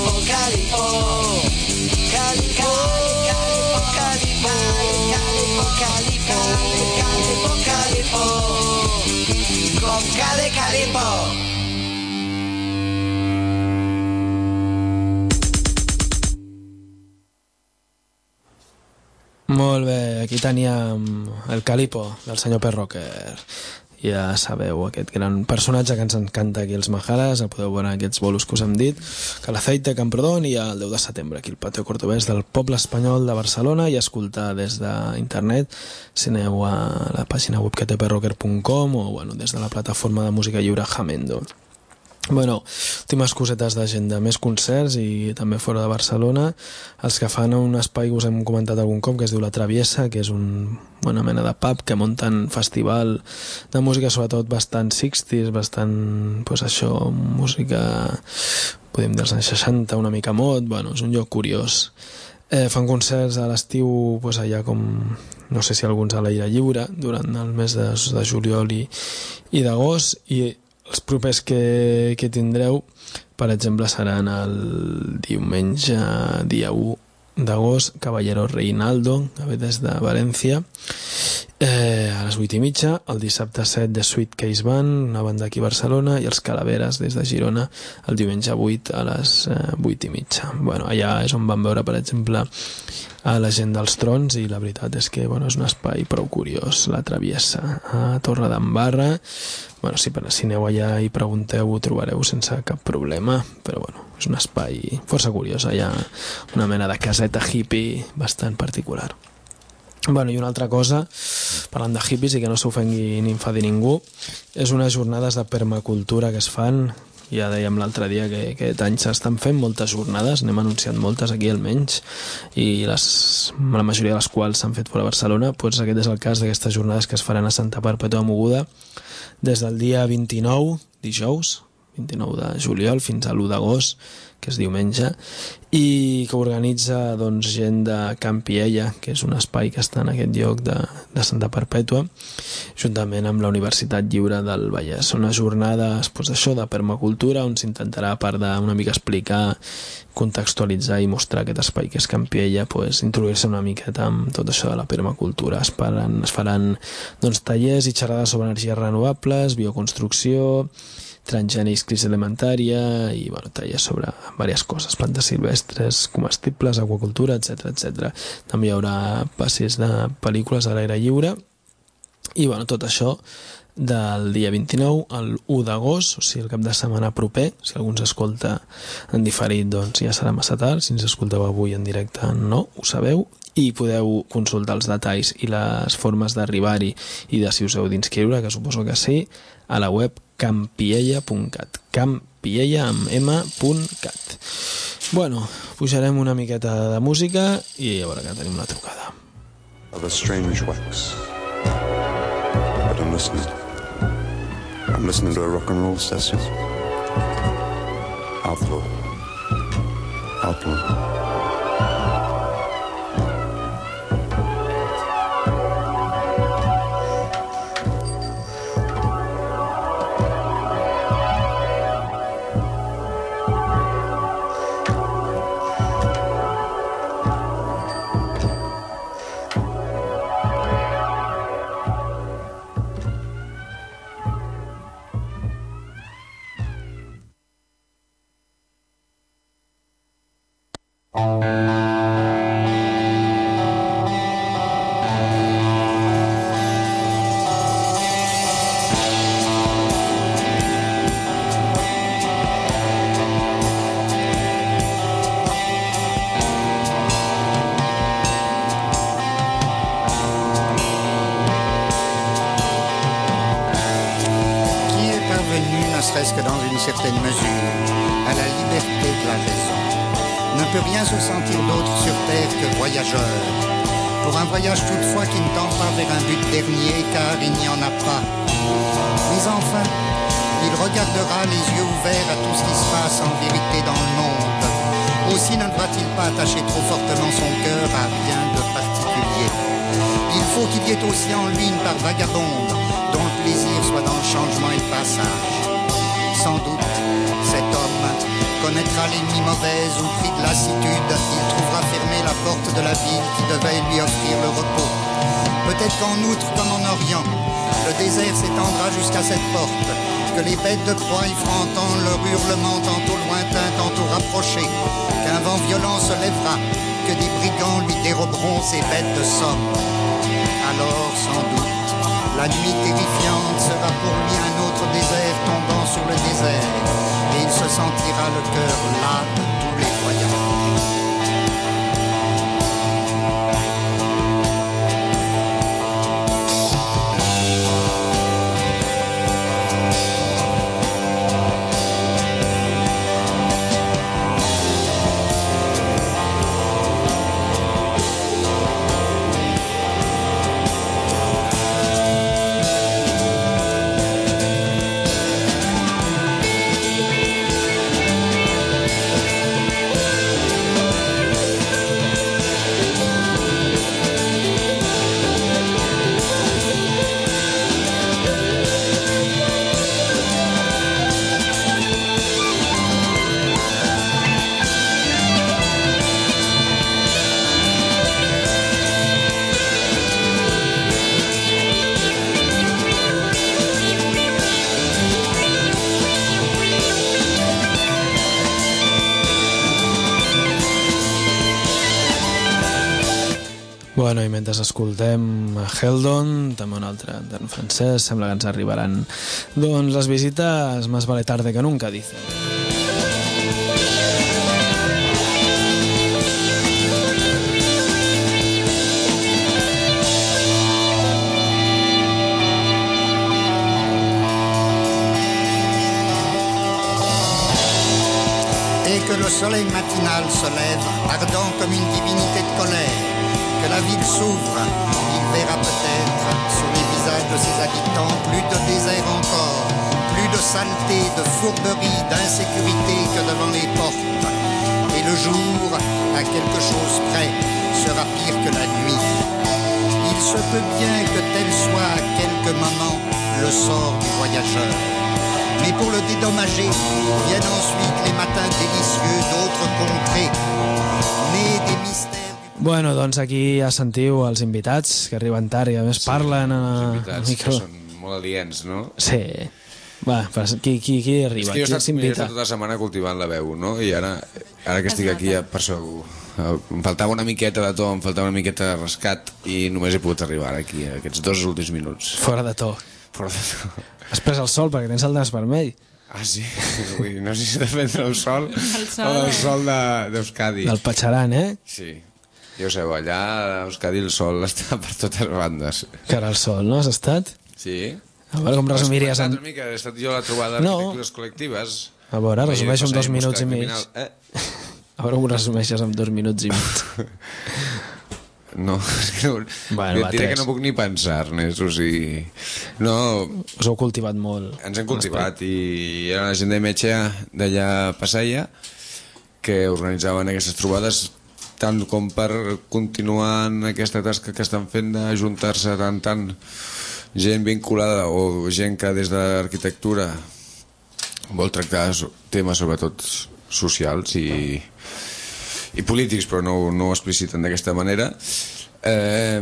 Calipo, Calipo, Calipo, Calipo, coca de Calipo. Molt bé, aquí teníem el Calipo del senyor Per Rocker. Ja sabeu, aquest gran personatge que ens encanta aquí els Majares, el podeu veure en aquests bolos que us hem dit, Calafeit, Camprodon, i el deu de setembre aquí al Patio Cordobès del Poble Espanyol de Barcelona, i escoltar des d'internet, si aneu a la pàgina web que té perrocker punt com o bueno, des de la plataforma de música lliure Jamendo. Bueno, últimes cosetes d'agenda, més concerts i també fora de Barcelona. Els que fan un espai que us hem comentat algun cop, que es diu La Traviesa, que és un, una mena de pub que munten festival de música, sobretot bastant seixanta, bastant, pues això, música, podem dir, als anys seixanta, una mica mod, bueno, és un lloc curiós. Eh, fan concerts a l'estiu, pues allà com, no sé si alguns a l'aire lliure, durant el mes de, de juliol i, i d'agost, i els propers que, que tindreu, per exemple, seran el diumenge dia u d'agost, Caballero Reinaldo, que ve des de València, eh, a les vuit i mitja, el dissabte set de Sweet Case Band, una banda aquí a Barcelona, i els Calaveres des de Girona el diumenge vuit a les eh, vuit i mitja. Bueno, allà és on vam veure, per exemple, a la gent dels Trons, i la veritat és que bueno, és un espai prou curiós, La Traviesa, a Torre d'Embarra. Bueno, si, si aneu allà i pregunteu ho trobareu sense cap problema, però bueno, és un espai força curiós, allà una mena de caseta hippie bastant particular. Bueno, i una altra cosa, parlant de hippies i que no s'ofengui ni enfadi ningú, és unes jornades de permacultura que es fan. Ja dèiem l'altre dia que, que aquest any s'estan fent moltes jornades, n'hem anunciat moltes aquí almenys, i les, la majoria de les quals s'han fet fora de Barcelona. Pues aquest és el cas d'aquestes jornades que es faran a Santa Perpètua de Mogoda des del dia vint-i-nou, dijous, vint-i-nou de juliol, fins a l'u d'agost, que és diumenge, i que organitza doncs, gent de Can Piella, que és un espai que està en aquest lloc de, de Santa Perpètua, juntament amb la Universitat Lliure del Vallès. Són unes jornades pues, això, de permacultura, on s'intentarà, a part d'una mica explicar, contextualitzar i mostrar aquest espai que és Can Piella, pues, introduir-se una miqueta amb tot això de la permacultura. Es faran, es faran doncs, tallers i xerrades sobre energies renovables, bioconstrucció, transgènics, crisi alimentària i bueno, tallers sobre diverses coses, plantes silvestres, comestibles, aquacultura, etcètera, etcètera. També hi haurà passes de pel·lícules a l'aire lliure i bueno, tot això del dia vint-i-nou al u d'agost, o sigui, el cap de setmana proper. Si algú ens escolta en diferit, doncs ja serà massa tard. Si ens escolteu avui en directe, no, ho sabeu. I podeu consultar els detalls i les formes d'arribar-hi i de si us heu d'inscriure, que suposo que sí, a la web campiella punt cat. Campiella amb m punt cat. Bueno, pujarem una miqueta de música i a veure que tenim una trucada. Of a strange wax. But I'm listening. I'm listening to a rock and roll session. Outlaw. Outlaw. presque dans une certaine mesure, à la liberté de la raison, ne peut rien se sentir d'autre sur terre que voyageur, pour un voyage toutefois qui ne tend pas vers un but dernier, car il n'y en a pas. Mais enfin, il regardera les yeux ouverts à tout ce qui se passe en vérité dans le monde. Aussi ne devra-t-il pas attacher trop fortement son cœur à rien de particulier. Il faut qu'il y ait aussi en lui une part vagabonde, dont le plaisir soit dans le changement et le passage. Sans doute, cet homme connaîtra l'ennemi mauvaise ou pris de lassitude, il trouvera fermée la porte de la ville qui devait lui offrir le repos. peut-être qu'en outre, comme en Orient, le désert s'étendra jusqu'à cette porte, que les bêtes de proie y feront entendre leur hurlement tantôt lointain, tantôt rapproché, qu'un vent violent se lèvera, que des brigands lui déroberont ses bêtes de somme. Alors, sans doute, la nuit terrifiante sera pour lui un autre désert tombant sur le désert, et il se sentira le cœur las de tous les voyages. Bueno, i mentre escoltem Heldon, també un altre en francès, sembla que ens arribaran doncs les visites más vale tarde que nunca, dice. Et que le soleil matinal se lève, ardent comme une divinité de colère, que la ville s'ouvre, il verra peut-être sur les visages de ses habitants plus de désert encore, plus de saleté, de fourberie, d'insécurité que devant les portes. Et le jour, à quelque chose près, sera pire que la nuit. Il se peut bien que tel soit à quelques moments le sort du voyageur. Mais pour le dédommager, viennent ensuite les matins délicieux d'autres contrées, nés des mystères. Bueno, doncs aquí ja sentiu els invitats que arriben tard i a més sí, parlen a... Els invitats mica... que són molt aliens, no? Sí. Va, qui, qui, qui arriba? És que jo he estat, he estat tota la setmana cultivant la veu, no? I ara, ara que estic aquí ja per això em faltava una miqueta de to, em faltava una miqueta de rescat i només he pogut arribar aquí aquests dos últims minuts. Fora de to. Fora de to. Has pres el sol perquè tens el nas vermell. Ah, sí? Vull dir, no sé si defendre el sol, el sol o el sol d'Euskadi. De, del Patxaran, eh? Sí. Ja ho sabeu, allà a Euskadi el sol està per totes bandes. Cara al sol, no? Has estat? Sí. A veure, com resumiries... En... Mica, he estat jo a la trobada d'arquitectures no. col·lectives. A veure, resumeixo en dos minuts i mig. Eh? A veure com resumeixes en dos minuts i mig. No, és que no... Bueno, va, diré tres. Que no puc ni pensar, Ernest, o sigui... No... Us heu cultivat molt. Ens hem cultivat i era la gent de Metge d'allà a Passaia que organitzaven aquestes trobades tant com per continuar en aquesta tasca que estan fent d'ajuntar-se tant tant gent vinculada o gent que des de l'arquitectura vol tractar temes sobretot socials i, i polítics, però no, no ho expliciten d'aquesta manera. Eh,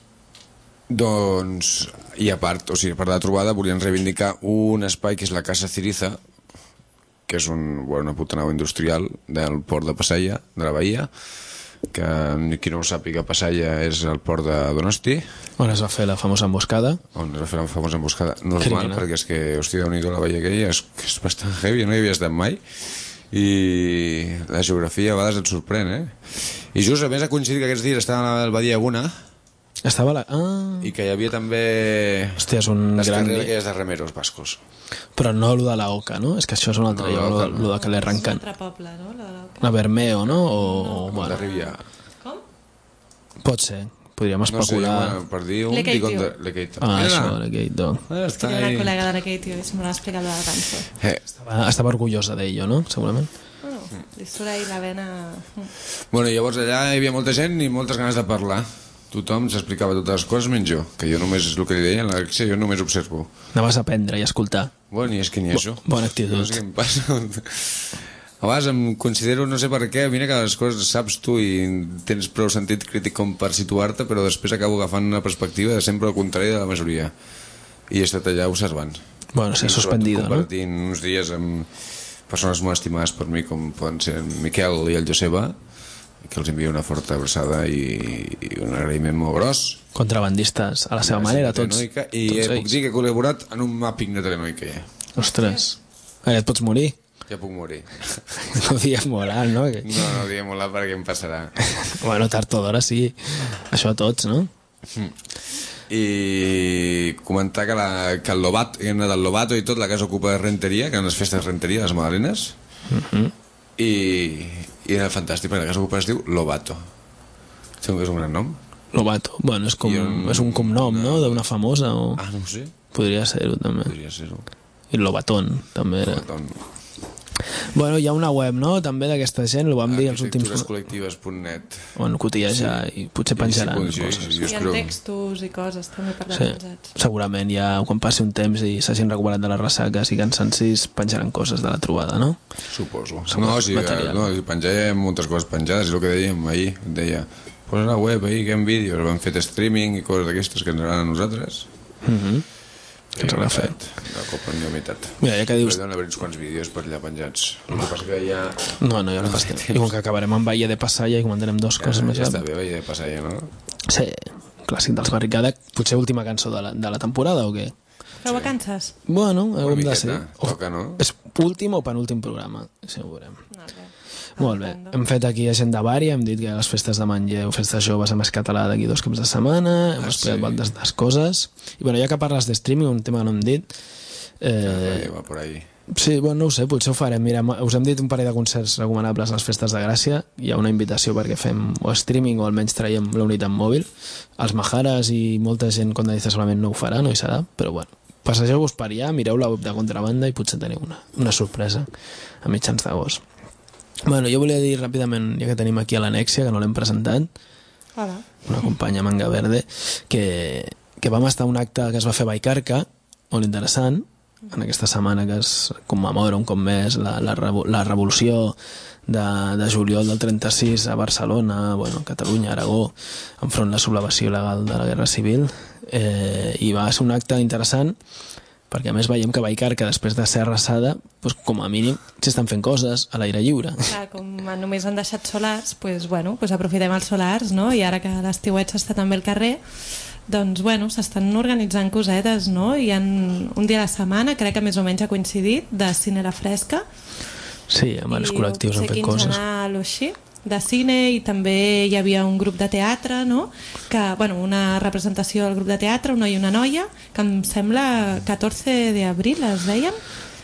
doncs, i a part, o sigui, per la trobada volien reivindicar un espai que és la Casa Ciriza, que és un, bueno, una puta nau industrial del port de Passaia, de la Bahia, que qui no ho sàpiga, Passaia és el port de Donosti, on es va fer la famosa emboscada, on es va fer la famosa emboscada normal, criminal. Perquè és que, hòstia, Déu-n'hi-do, la Bahia aquella és, és bastant heavy, no hi havia estat mai i la geografia a vegades et sorprèn, eh? I just a més ha coincidit que aquests dies estava al Badia Aguna. Estava la... Ah. I que hi havia també... Hòstia, és un les gran... carreres aquelles de remeros bascos. Però no el de la Oca, no? És que això és un altre, no, el no. de que l'arrenquen. És un altre poble, no? La, la Bermeo, no? O... no, bueno. La Ribia. Com? Pot ser. Podríem especular... No sé, bueno, per dir un... L'Ekeitio. L'Ekeitio. Ah, Mira. Això, l'Ekeitio. Ah, està ahí. Una col·lega de l'Ekeitio que se me l'ha explicat la ganso. Eh. Estava, estava orgullosa d'ello, no? Segurament. Bueno, li surt ahí la vena... Bueno, llavors allà hi havia molta gent i moltes ganes de parlar. Tothom s'explicava totes les coses menys jo, que jo només, és el que li deia en l'Alexia, jo només observo. Anaves a aprendre i a escoltar. Bueno, i és que ni Bo, això. Bona actitud. No sé què em passa. A vegades em considero, no sé per què, mira que les coses saps tu i tens prou sentit crític com per situar-te, però després acabo agafant una perspectiva de sempre al contrari de la majoria. I he estat allà observant. Bueno, s'ha suspendido, no? Compartint uns dies amb persones molt estimades per mi, com poden ser en Miquel i el Joseba, que els envio una forta abraçada i, i un agraïment molt gros. Contrabandistes, a la seva manera, tots. I tots eh, puc ells. dir que he col·laborat en un mapping de Telenoica. Ja. Ostres, ara et pots morir. Ja puc morir. No diguem molt alt, no? Que... No, no diguem molt alt perquè em passarà. Bueno, tard o d'hora sí. Això a tots, no? Mm. I comentar que, la, que el Lobato, que hem anat al Lobato i tot, la casa ocupa de renteria, que eren les festes de renteria, les Madalenes, mm-hmm. i, i era fantàstic, perquè la casa ocupa es diu Lobato. Sembla que és un gran nom. Lobato, bueno, és, com, un, és un cognom, una... no?, d'una famosa. O... Ah, no ho sé. Podria ser-ho, també. Podria ser-ho. I Lobatón, també era. Lobatón. Bueno, hi ha una web, no?, també d'aquesta gent, ho vam dir els últims... arquitecturescol·lectives punt net. On cotillejar sí. I potser penjaran sí, sí, coses. Sí, hi ha textos i coses també per sí. penjats. Segurament ja, quan passi un temps i s'hagin recuperat de la ressaca, siguin senzills, penjaran coses de la trobada, no? Suposo. No, sí, no, penjarem moltes coses penjades, és el que dèiem ahir, deia, posa la web ahir, que en vídeos, vam fet streaming i coses d'aquestes que ens agraden a nosaltres. Mhm. Mm que ens haurà fet. De cop en humitat. Mira, ja que dius... Però hi ha uns quants vídeos per allà penjats. El que passa que ja... No, no, ja no pas temps. I com que acabarem amb Bahia de Passalla i comentarem dos ja, coses ja més... Ja està bé, Bahia de Passalla, no? Sí, clàssic dels Barricada. Potser última cançó de la, de la temporada o què? Feu vacances? Bueno, ho hem de ser. Toca, no? És últim o penúltim programa, si ho veurem. No, molt bé, hem fet aquí agenda vària, hem dit que les festes de Manlleu, festes joves a Més Català d'aquí dos caps de setmana, hem ah, explicat sí. moltes de coses, i bueno, ja que parles de streaming, un tema que no hem dit... Eh, ja, va por ahí. Sí, bueno, no ho sé, potser ho farem. Mira, us hem dit un parell de concerts recomanables a les festes de Gràcia, hi ha una invitació perquè fem o streaming o almenys traiem la unitat mòbil. Els Majares i molta gent, com dice, solament no ho farà, no hi serà, però bueno, passegeu-vos per allà, mireu la web de Contrabanda i potser teniu una, una sorpresa a mitjans d'agost. Bueno, jo volia dir ràpidament, ja que tenim aquí a l'Anèxia, que no l'hem presentat, Hola. una companya Manga Verde, que, que vam estar a un acte que es va fer a Vallcarca, molt interessant, en aquesta setmana que es commemora un cop més la, la, la revolució de, de juliol del trenta-sis a Barcelona, bueno, Catalunya, Aragó, enfront la sublevació il·legal de la Guerra Civil, eh, i va ser un acte interessant, perquè a més veiem que Vallcarca, després de ser arrasada, doncs, com a mínim s'estan fent coses a l'aire lliure. Clar, com només han deixat solars, doncs, bueno, doncs aprofitem els solars, no? I ara que l'estiuet s'està també al carrer, doncs bueno, s'estan organitzant cosetes, no? Hi ha un dia a la setmana, crec que més o menys ha coincidit, de cine a la fresca. Sí, amb els col·lectius han fet coses. I quinzenal o així, de cine, i també hi havia un grup de teatre, no? Que, bueno, una representació del grup de teatre, un noi i una noia, que em sembla catorze de abril es deien.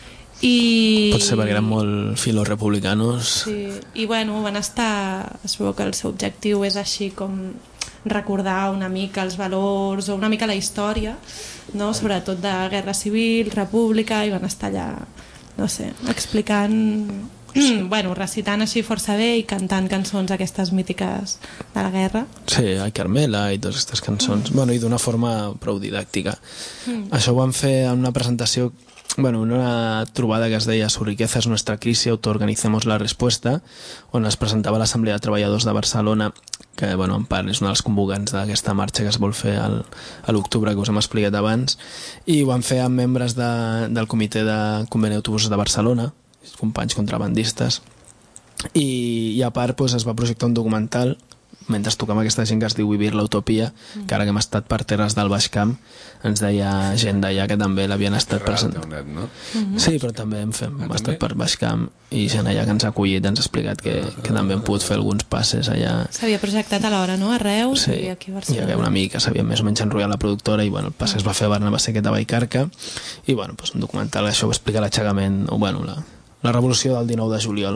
I... Pot ser perquè eren molt filos republicanos. Sí, i bueno, van estar... Es veu que el seu objectiu és així com recordar una mica els valors o una mica la història, no? Sobretot de Guerra Civil, República, i van estar allà, no sé, explicant... Mm, bueno, recitant així força bé i cantant cançons aquestes mítiques de la guerra. Sí, Ai Carmela i totes aquestes cançons. Mm. Bueno, i d'una forma prou didàctica. Mm. Això ho van fer en una presentació, bueno, una trobada que es deia Su riqueza es nuestra crisis, autoorganicemos la respuesta, on es presentava l'Assemblea de Treballadors de Barcelona, que, bueno, en part és una dels convocants d'aquesta marxa que es vol fer al, a l'octubre, que us hem explicat abans, i ho van fer amb membres de, del comitè de conveni d'autobusos de Barcelona, companys contrabandistes, i, i a part doncs, es va projectar un documental mentre tocam aquesta gent que es diu Vivir la Utopia, mm. que ara que hem estat per terres del Baix Camp ens deia gent d'allà que també l'havien estat presentant, no? Mm-hmm. Sí, però també hem, fet, hem ah, estat per Baix Camp i gent allà que ens ha acollit, ens ha explicat que, que també hem pogut fer alguns passes allà. S'havia projectat alhora, no? A Reus, sí, i aquí a Barcelona. Hi havia una mica, s'havia més o menys enrotllat la productora i bueno, el pas que es va fer a Barnabasset a Vallcarca i bueno, doncs un documental, això ho explica l'aixecament o bueno, la la revolució del dinou de juliol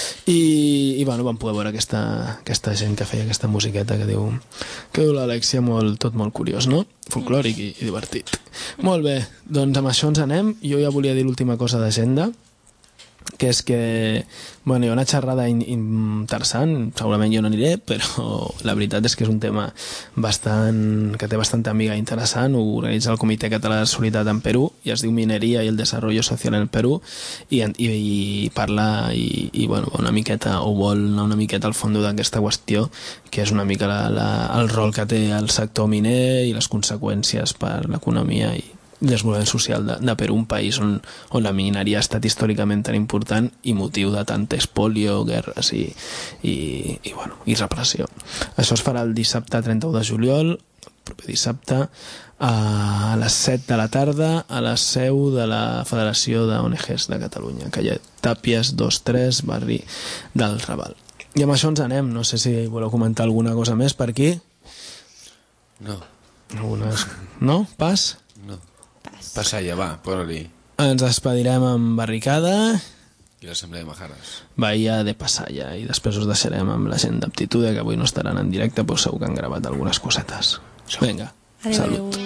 i, i bueno, vam poder veure aquesta, aquesta gent que feia aquesta musiqueta que diu, que diu l'Alexia, molt, tot molt curiós, no? Folclòric i, i divertit. Molt bé, doncs amb això ens anem. Jo ja volia dir l'última cosa d'agenda, que és que bueno, hi ha una xerrada in interessant, segurament jo no aniré, però la veritat és que és un tema bastant, que té bastanta amiga interessant. Ho organitza el Comitè Català de Seguretat en Perú i es diu Mineria y el Desarrollo Social en el Perú, i, i, i parla i, i bueno, una miqueta, o vol anar una miqueta al fons d'aquesta qüestió, que és una mica la, la, el rol que té el sector miner i les conseqüències per l'economia i el desenvolupament social de, de Perú, un país on, on la mineria ha estat històricament tan important i motiu de tant espolio, guerres i, i, i, bueno, i repressió. Això es farà el dissabte trenta-u de juliol, el proper dissabte, a les set de la tarda, a la seu de la Federació d'O N Ges de Catalunya, calle Tàpies dos tres, barri del Raval. I amb això ens anem. No sé si voleu comentar alguna cosa més per aquí. No. Algunes... No? Pas? No. Passalla, va, posa-li. Ens despedirem amb Barricada i l'Assemblea de Majares, Bahia de Passalla, i després us deixarem amb la gent d'Aptitude, que avui no estaran en directe, però segur que han gravat algunes cosetes. Vinga, salut.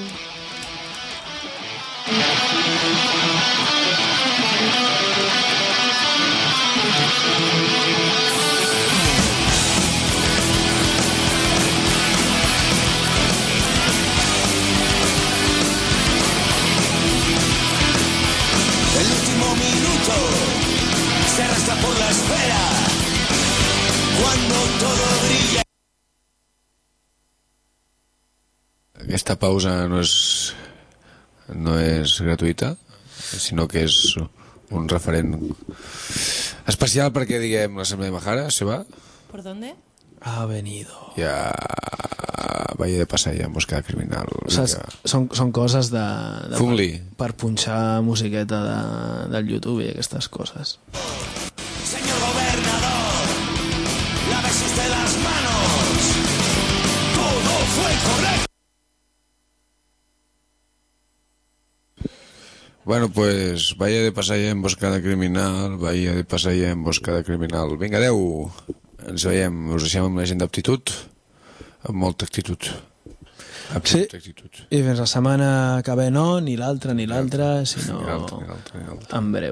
Se arrastra por la espera cuando todo brilla. Aquesta pausa no és no és gratuïta, sinó que és un referent especial perquè, diguem, l'Assemblea de Majares se va. ¿Por dónde? Ha venido. Ja Valle de Passalla, en busca criminal. Saps, són, són coses de, de Fum-li. per, per punxar musiqueta de, del YouTube i aquestes coses. Señor gobernador, lávese usted las manos. Todo fue correcto. Bueno, pues Bahía de Passalla en emboscada criminal, Bahía de Passalla en emboscada criminal. Vinga, adeu. Ens veiem, us deixem amb la gent d'Aptitud, amb molta actitud. Sí, actitud. I fins la setmana que ve no, ni l'altra ni l'altra, sinó en breu.